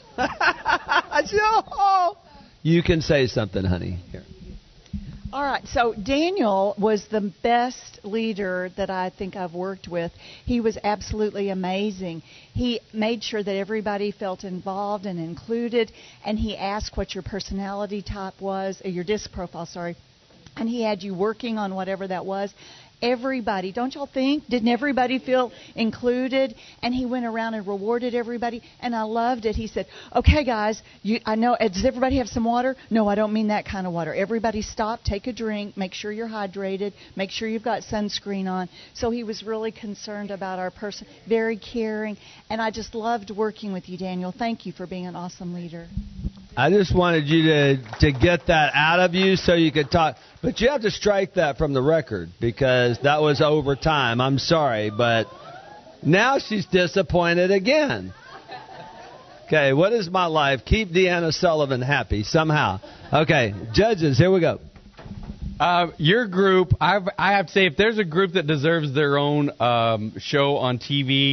You can say something, honey. Here. All right. So Daniel was the best leader that I think I've worked with. He was absolutely amazing. He made sure that everybody felt involved and included, and he asked what your personality type was, or your disc profile, sorry, and he had you working on whatever that was. Everybody, don't y'all think? Didn't everybody feel included? And he went around and rewarded everybody, and I loved it. He said, okay, guys, you, I know, does everybody have some water? No, I don't mean that kind of water. Everybody stop, take a drink, make sure you're hydrated, make sure you've got sunscreen on. So he was really concerned about our person, very caring, and I just loved working with you, Daniel. Thank you for being an awesome leader. I just wanted you to, to get that out of you so you could talk. But you have to strike that from the record because that was over time. I'm sorry, but now she's disappointed again. Okay, what is my life? Keep Deanna Sullivan happy somehow. Okay, judges, here we go. Uh, your group, I've, I have to say, if there's a group that deserves their own um, show on T V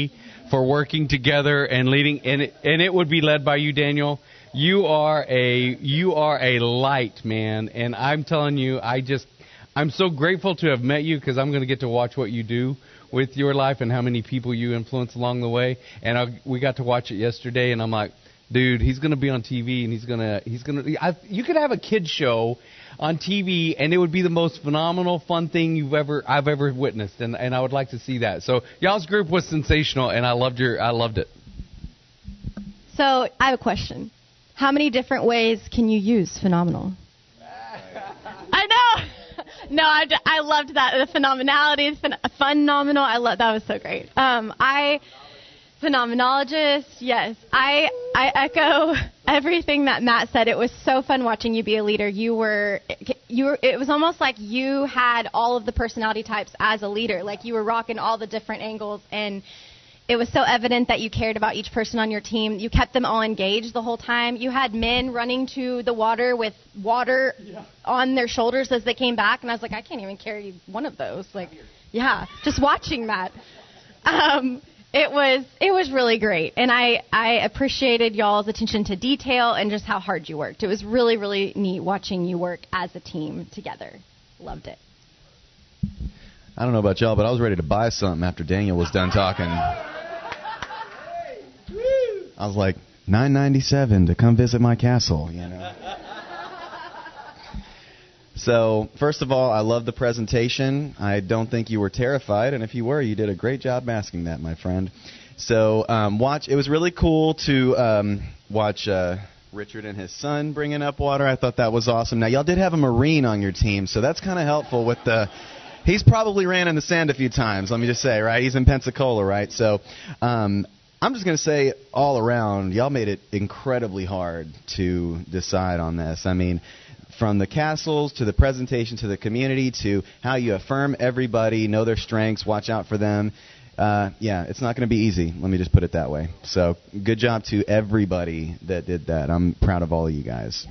for working together and leading, and it, and it would be led by you, Daniel. You are a you are a light, man, and I'm telling you, I just I'm so grateful to have met you because I'm going to get to watch what you do with your life and how many people you influence along the way. And I, we got to watch it yesterday, and I'm like, dude, he's going to be on T V, and he's going to he's going to. You could have a kids show on T V, and it would be the most phenomenal, fun thing you've ever I've ever witnessed, and and I would like to see that. So y'all's group was sensational, and I loved your I loved it. So I have a question. How many different ways can you use phenomenal? I know. No, I, I loved that. The phenomenality is phen- phenomenal. I love that was so great. Um, I phenomenologist. Yes, I I echo everything that Matt said. It was so fun watching you be a leader. You were you were. It was almost like you had all of the personality types as a leader. Like you were rocking all the different angles, and it was so evident that you cared about each person on your team. You kept them all engaged the whole time. You had men running to the water with water yeah. on their shoulders as they came back, and I was like, I can't even carry one of those. Like, yeah, just watching that. Um, it was it was really great, and I, I appreciated y'all's attention to detail and just how hard you worked. It was really, really neat watching you work as a team together. Loved it. I don't know about y'all, but I was ready to buy something after Daniel was done talking. I was like, nine ninety-seven to come visit my castle, you know. So, first of all, I love the presentation. I don't think you were terrified, and if you were, you did a great job masking that, my friend. So, um, watch. It was really cool to um, watch uh, Richard and his son bringing up water. I thought that was awesome. Now, y'all did have a Marine on your team, so that's kind of helpful with the... He's probably ran in the sand a few times, let me just say, right? He's in Pensacola, right? So um, I'm just going to say all around, y'all made it incredibly hard to decide on this. I mean, from the castles to the presentation to the community to how you affirm everybody, know their strengths, watch out for them. Uh, yeah, it's not going to be easy. Let me just put it that way. So good job to everybody that did that. I'm proud of all of you guys.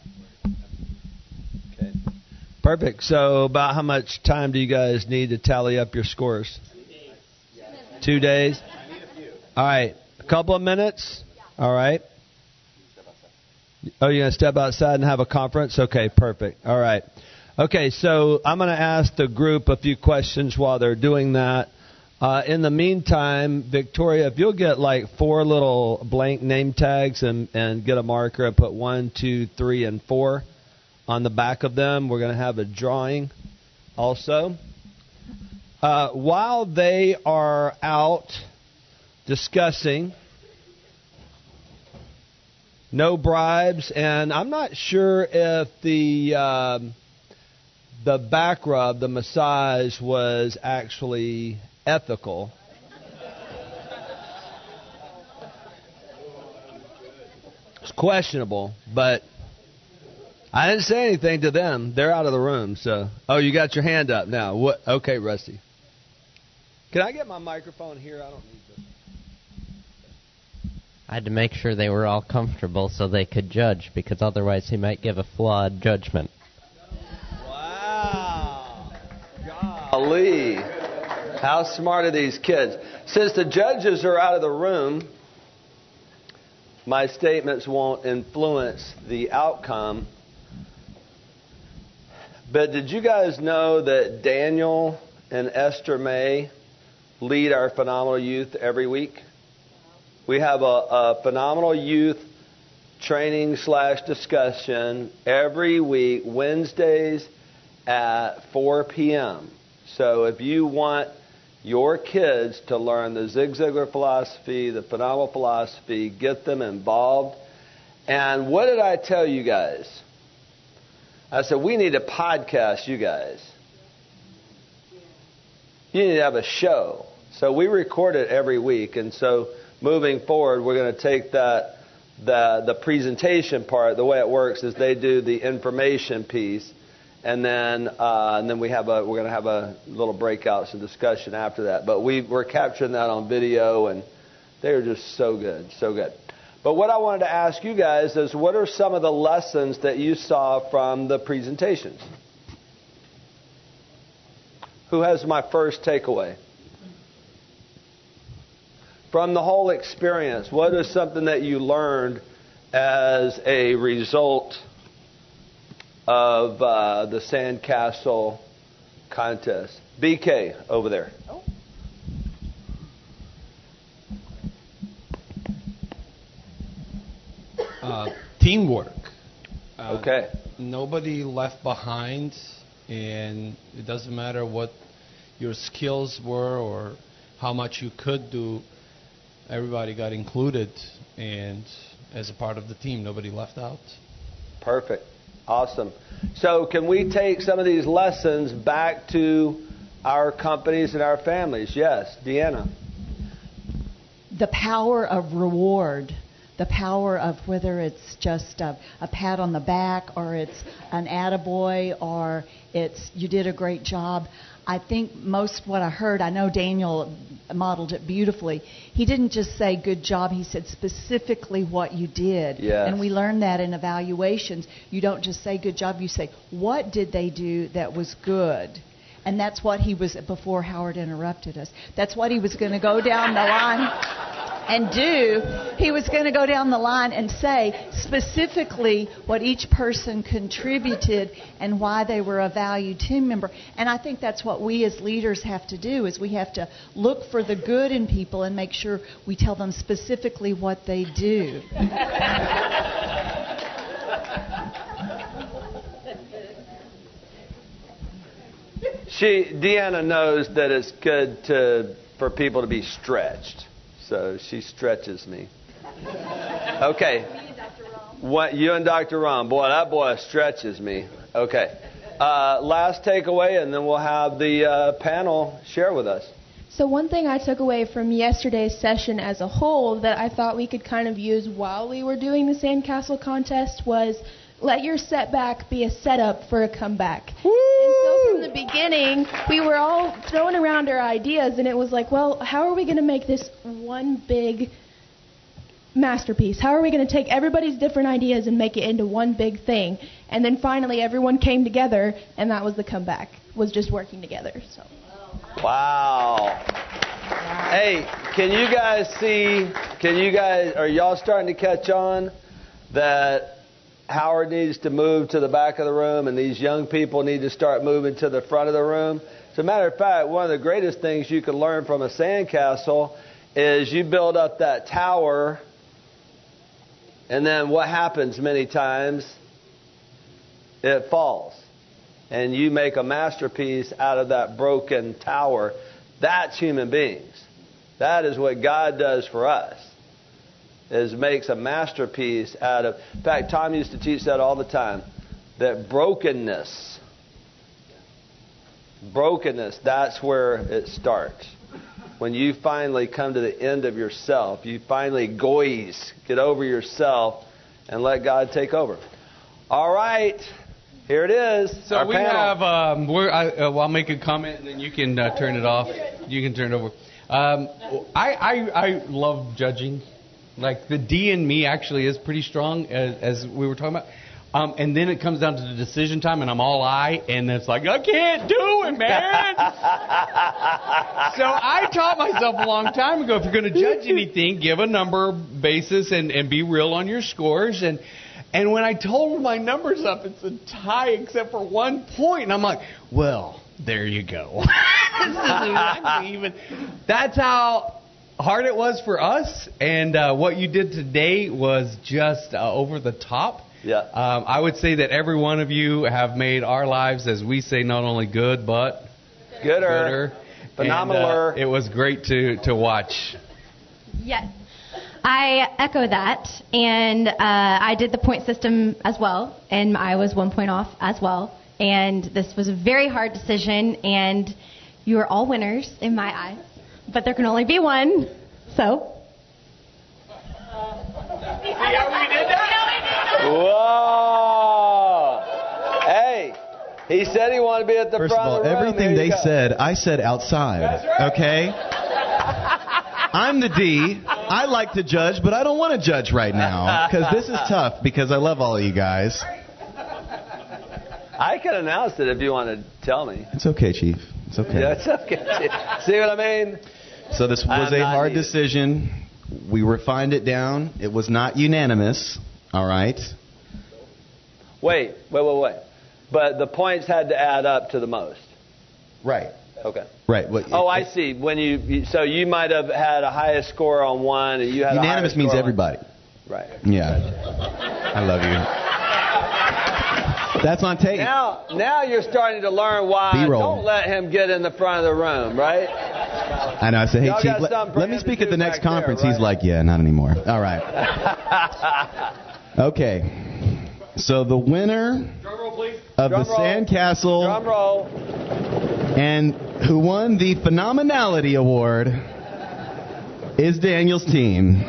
Okay. Perfect. So about how much time do you guys need to tally up your scores? Two days? All right. A couple of minutes? All right. Oh, you're going to step outside and have a conference? Okay, perfect. All right. Okay, so I'm going to ask the group a few questions while they're doing that. Uh, in the meantime, Victoria, if you'll get like four little blank name tags and, and get a marker and put one, two, three, and four on the back of them. We're going to have a drawing also. Uh, while they are out discussing, no bribes, and I'm not sure if the um, the back rub, the massage, was actually ethical. It's questionable, but I didn't say anything to them. They're out of the room. So, oh, you got your hand up now. What? Okay, Rusty. Can I get my microphone here? I don't need this. I had to make sure they were all comfortable so they could judge, because otherwise he might give a flawed judgment. Wow. Golly. How smart are these kids? Since the judges are out of the room, my statements won't influence the outcome. But did you guys know that Daniel and Esther May lead our Phenomenal Youth every week? We have a, a Phenomenal Youth training slash discussion every week, Wednesdays at four p.m. So if you want your kids to learn the Zig Ziglar philosophy, the Phenomenal philosophy, get them involved. And what did I tell you guys? I said, we need to podcast you guys. You need to have a show. So we record it every week. And so moving forward, we're going to take that, the, the presentation part. The way it works is they do the information piece. And then, uh, and then we have a, we're going to have a little breakouts and discussion after that. But we, we're capturing that on video, and they're just so good, so good. But what I wanted to ask you guys is, what are some of the lessons that you saw from the presentations? Who has my first takeaway? from the whole experience, what is something that you learned as a result of uh, the sandcastle contest? B K over there. Oh. Uh, teamwork. Uh, okay. Nobody left behind, and it doesn't matter what your skills were or how much you could do. Everybody got included, and as a part of the team, nobody left out. Perfect. Awesome. So can we take some of these lessons back to our companies and our families? Yes. Deanna. The power of reward. The power of whether it's just a, a pat on the back or it's an attaboy or it's you did a great job. I think most what I heard, I know Daniel modeled it beautifully. He didn't just say good job, he said specifically what you did. Yes. And we learned that in evaluations. You don't just say good job, you say what did they do that was good. And that's what he was, before Howard interrupted us, that's what he was going to go down the line and do. He was going to go down the line and say specifically what each person contributed and why they were a valued team member. And I think that's what we as leaders have to do, is we have to look for the good in people and make sure we tell them specifically what they do. She, Deanna knows that it's good to for people to be stretched. So she stretches me. Okay. What, you and Doctor Ron. Boy, that boy stretches me. Okay. Uh, last takeaway, and then we'll have the uh, panel share with us. So one thing I took away from yesterday's session as a whole that I thought we could kind of use while we were doing the sandcastle contest was let your setback be a setup for a comeback. Woo! And so from the beginning, we were all throwing around our ideas, and it was like, well, how are we going to make this one big masterpiece? How are we going to take everybody's different ideas and make it into one big thing? And then finally, everyone came together, and that was the comeback, was just working together. So. Wow. Hey, can you guys see, can you guys, are y'all starting to catch on that Howard needs to move to the back of the room and these young people need to start moving to the front of the room? As a matter of fact, one of the greatest things you can learn from a sandcastle is you build up that tower, and then what happens many times? It falls. And you make a masterpiece out of that broken tower. That's human beings. That is what God does for us, is makes a masterpiece out of... In fact, Tom used to teach that all the time, that brokenness, brokenness, that's where it starts. When you finally come to the end of yourself, you finally goise, get over yourself, and let God take over. All right. Here it is. So our we panel. have, um, we're, I, uh, well, I'll make a comment and then you can uh, turn it off. You can turn it over. Um, I, I, I love judging. Like the D in me actually is pretty strong, as, as we were talking about. Um, and then it comes down to the decision time, and I'm all I, and it's like, I can't do it, man. So I taught myself a long time ago, if you're going to judge anything, give a number basis and, and be real on your scores. And and when I told my numbers up, it's a tie except for one point. And I'm like, well, there you go. This isn't exactly even. That's how hard it was for us. And uh, what you did today was just uh, over the top. Yeah. Um, I would say that every one of you have made our lives, as we say, not only good, but gooder. gooder. Phenomenaler. And, uh, it was great to, to watch. Yes. I echo that, and uh, I did the point system as well, and I was one point off as well. And this was a very hard decision, and you are all winners in my eyes, but there can only be one, so. See how we did that? Whoa! Hey, he said he wanted to be at the First front of all, of the room. everything Here they you go. said, I said outside. That's right. Okay? I'm the D. I like to judge, but I don't want to judge right now because this is tough because I love all of you guys. I can announce it if you want to tell me. It's okay, Chief. It's okay. Yeah, it's okay. See what I mean? So this was I'm a not hard needed. decision. We refined it down. It was not unanimous. All right. Wait, wait, wait, wait. But the points had to add up to the most. Right. Okay. Right. Well, Oh, I see. When you, you so you might have had a highest score on one, and you had unanimous a means score on- everybody. Right. Yeah. I love you. That's on tape. Now, now you're starting to learn why. B-roll. Don't let him get in the front of the room, right? I know. I said, hey, Y'all Chief, got let, something for let me him to speak at do the next back there, conference. He's right? like, yeah, not anymore. All right. Okay. So the winner of Drum the roll. Sandcastle Drum roll. and who won the Phenomenality Award is Daniel's team.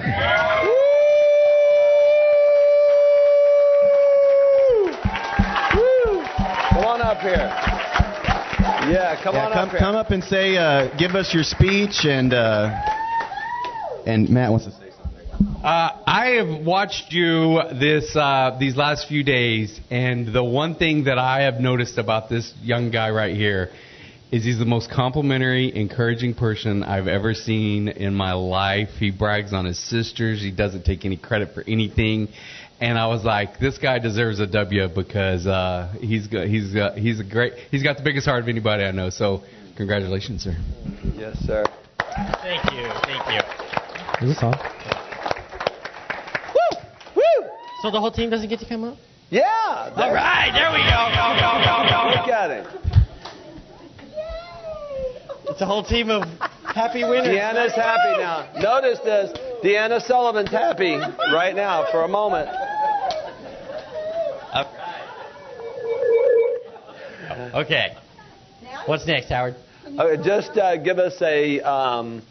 Come on up here. Yeah, come Yeah, on come, up here. come up and say, uh, give us your speech, and uh, and Matt wants to say something. Uh, I have watched you this uh, these last few days, and the one thing that I have noticed about this young guy right here is he's the most complimentary, encouraging person I've ever seen in my life. He brags on his sisters. He doesn't take any credit for anything. And I was like, this guy deserves a W because uh, he's got, he's got, he's a great he's got the biggest heart of anybody I know. So, congratulations, sir. Yes, sir. Thank you. Thank you. Is this on? So the whole team doesn't get to come up? Yeah. All right, there we go. Look at him. It's a whole team of happy winners. Deanna's happy now. Notice this. Deanna Sullivan's happy right now for a moment. Okay. What's next, Howard? Okay, just uh, give us a um,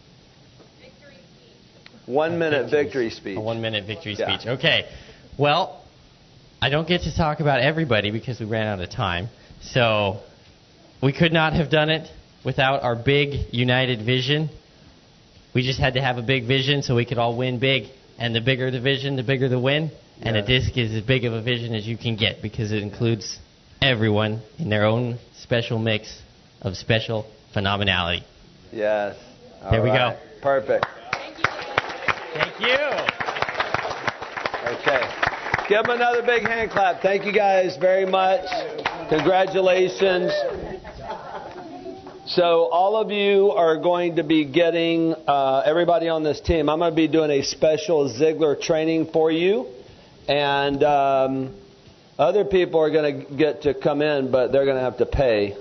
one minute victory speech. A one minute victory Yeah. speech. Okay. Well, I don't get to talk about everybody because we ran out of time. So we could not have done it without our big united vision. We just had to have a big vision so we could all win big. And the bigger the vision, the bigger the win. And a Yeah. disc is as big of a vision as you can get because it includes everyone in their own special mix of special phenomenality. Yes. There All we right. go. Perfect. Thank you. Okay. Give them another big hand clap. Thank you guys very much. Congratulations. So all of you are going to be getting, uh, everybody on this team, I'm going to be doing a special Ziegler training for you. And um, other people are going to get to come in, but they're going to have to pay.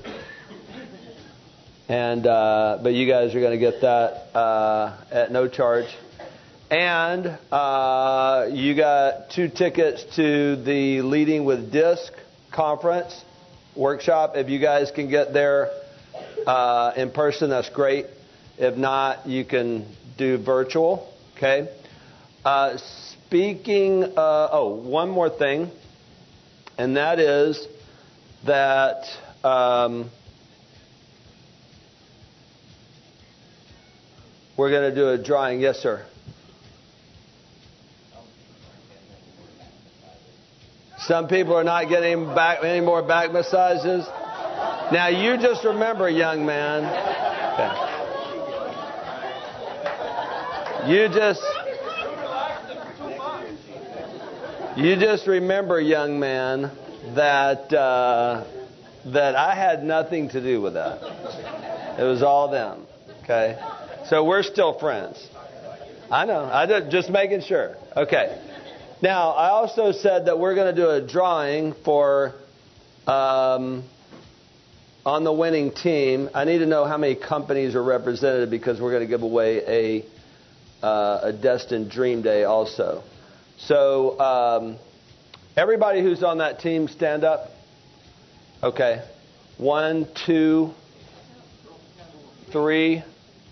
And uh, but you guys are going to get that uh, at no charge. And uh, you got two tickets to the Leading with Disc conference workshop. If you guys can get there uh, in person, that's great. If not, you can do virtual. Okay. Uh, speaking. Uh, oh, one more thing, and that is that. Um, we're going to do a drawing. Yes, sir. Some people are not getting back any more back massages. Now you just remember, young man. Okay. You just you just remember, young man, that uh, that I had nothing to do with that. It was all them. Okay. So we're still friends. I know. I did, just making sure. Okay. Now, I also said that we're going to do a drawing for um, on the winning team. I need to know how many companies are represented because we're going to give away a uh, a Destined Dream Day also. So um, everybody who's on that team, stand up. Okay. One, two, three.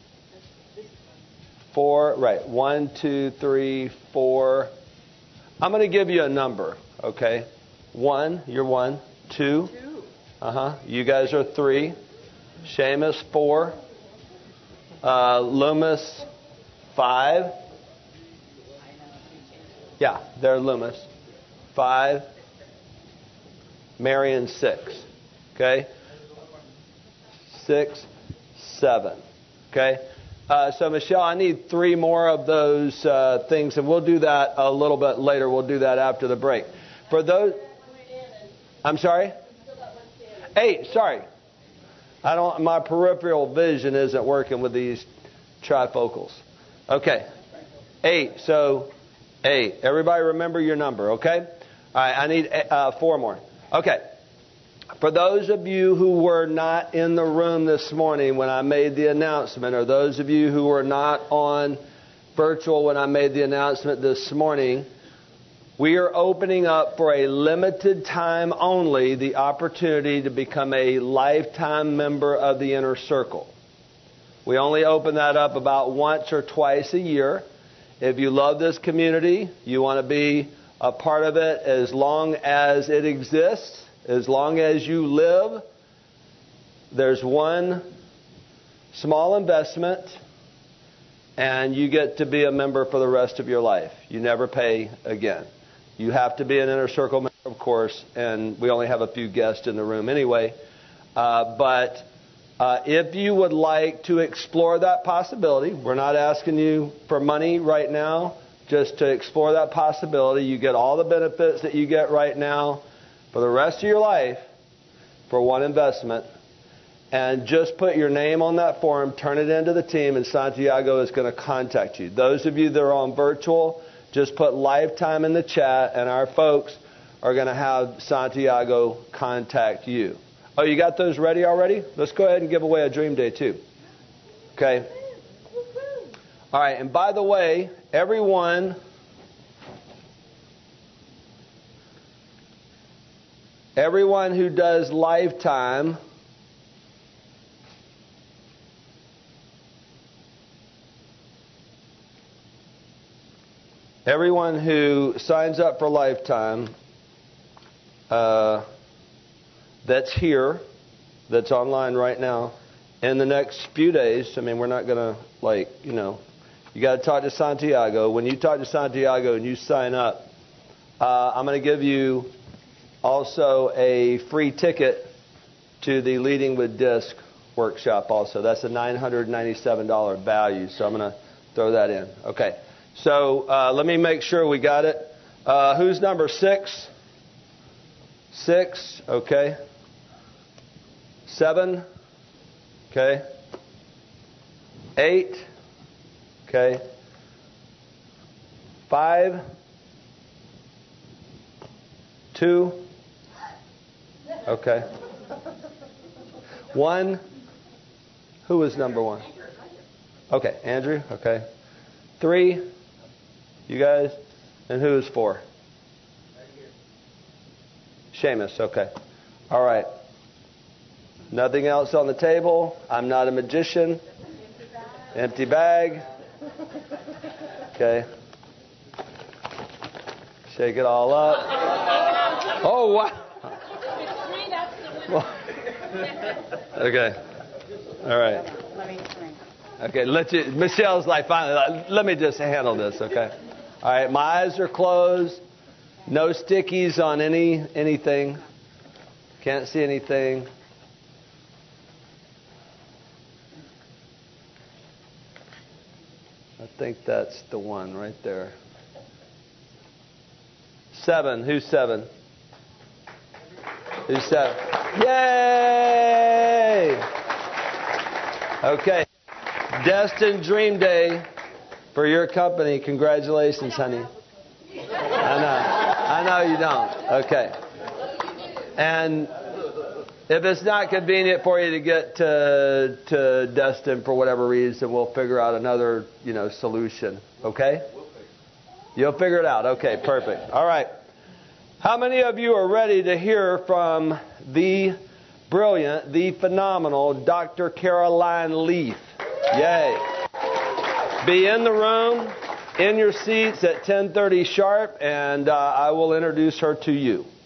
Four, right. One, two, three, four. I'm going to give you a number, okay? One, you're one. Two. Two. Uh-huh. You guys are three. Seamus, four. Uh, Loomis, five. Yeah, they're Loomis. Five. Marion, six. Okay? Six, seven. Okay? Uh, so, Michelle, I need three more of those uh, things, and we'll do that a little bit later. We'll do that after the break. For those, I'm sorry? Eight, sorry. I don't. My peripheral vision isn't working with these trifocals. Okay, eight. So, eight. Everybody remember your number, okay? All right, I need uh, four more. Okay. For those of you who were not in the room this morning when I made the announcement, or those of you who were not on virtual when I made the announcement this morning, we are opening up for a limited time only the opportunity to become a lifetime member of the Inner Circle. We only open that up about once or twice a year. If you love this community, you want to be a part of it as long as it exists, as long as you live, there's one small investment and you get to be a member for the rest of your life. You never pay again. You have to be an Inner Circle member, of course, and we only have a few guests in the room anyway. Uh, but uh, if you would like to explore that possibility, we're not asking you for money right now, just to explore that possibility. You get all the benefits that you get right now for the rest of your life for one investment. And just put your name on that form, turn it into the team, and Santiago is going to contact you. Those of you that are on virtual, just put lifetime in the chat, and our folks are going to have Santiago contact you. Oh, you got those ready already? Let's go ahead and give away a Dream Day, too. Okay. All right, and by the way, everyone, everyone who does lifetime Everyone who signs up for Lifetime uh, that's here, that's online right now, in the next few days, I mean, we're not going to, like, you know, you got to talk to Santiago. When you talk to Santiago and you sign up, uh, I'm going to give you also a free ticket to the Leading with Disc workshop also. That's a nine hundred ninety-seven dollars value, so I'm going to throw that in. Okay. So uh, let me make sure we got it. Uh, who's number six? Six. Okay. Seven. Okay. Eight. Okay. Five. Two. Okay. One. Who was number one? Okay. Andrew. Okay. Three. You guys? And who is four? Seamus, okay. All right. Nothing else on the table. I'm not a magician. Empty bag. Okay. Shake it all up. Oh, wow. Okay. All right. Okay, let you, Michelle's like, finally, let me just handle this, okay? All right, my eyes are closed. No stickies on any anything. Can't see anything. I think that's the one right there. Seven. Who's seven? Who's seven? Yay! Okay. Destined Dream Day for your company. Congratulations, honey. I know. I know you don't. Okay. And if it's not convenient for you to get to to Destin for whatever reason, we'll figure out another, you know, solution. Okay? You'll figure it out. Okay, perfect. All right. How many of you are ready to hear from the brilliant, the phenomenal Doctor Caroline Leaf? Yay. Be in the room, in your seats at ten thirty sharp, and uh, I will introduce her to you.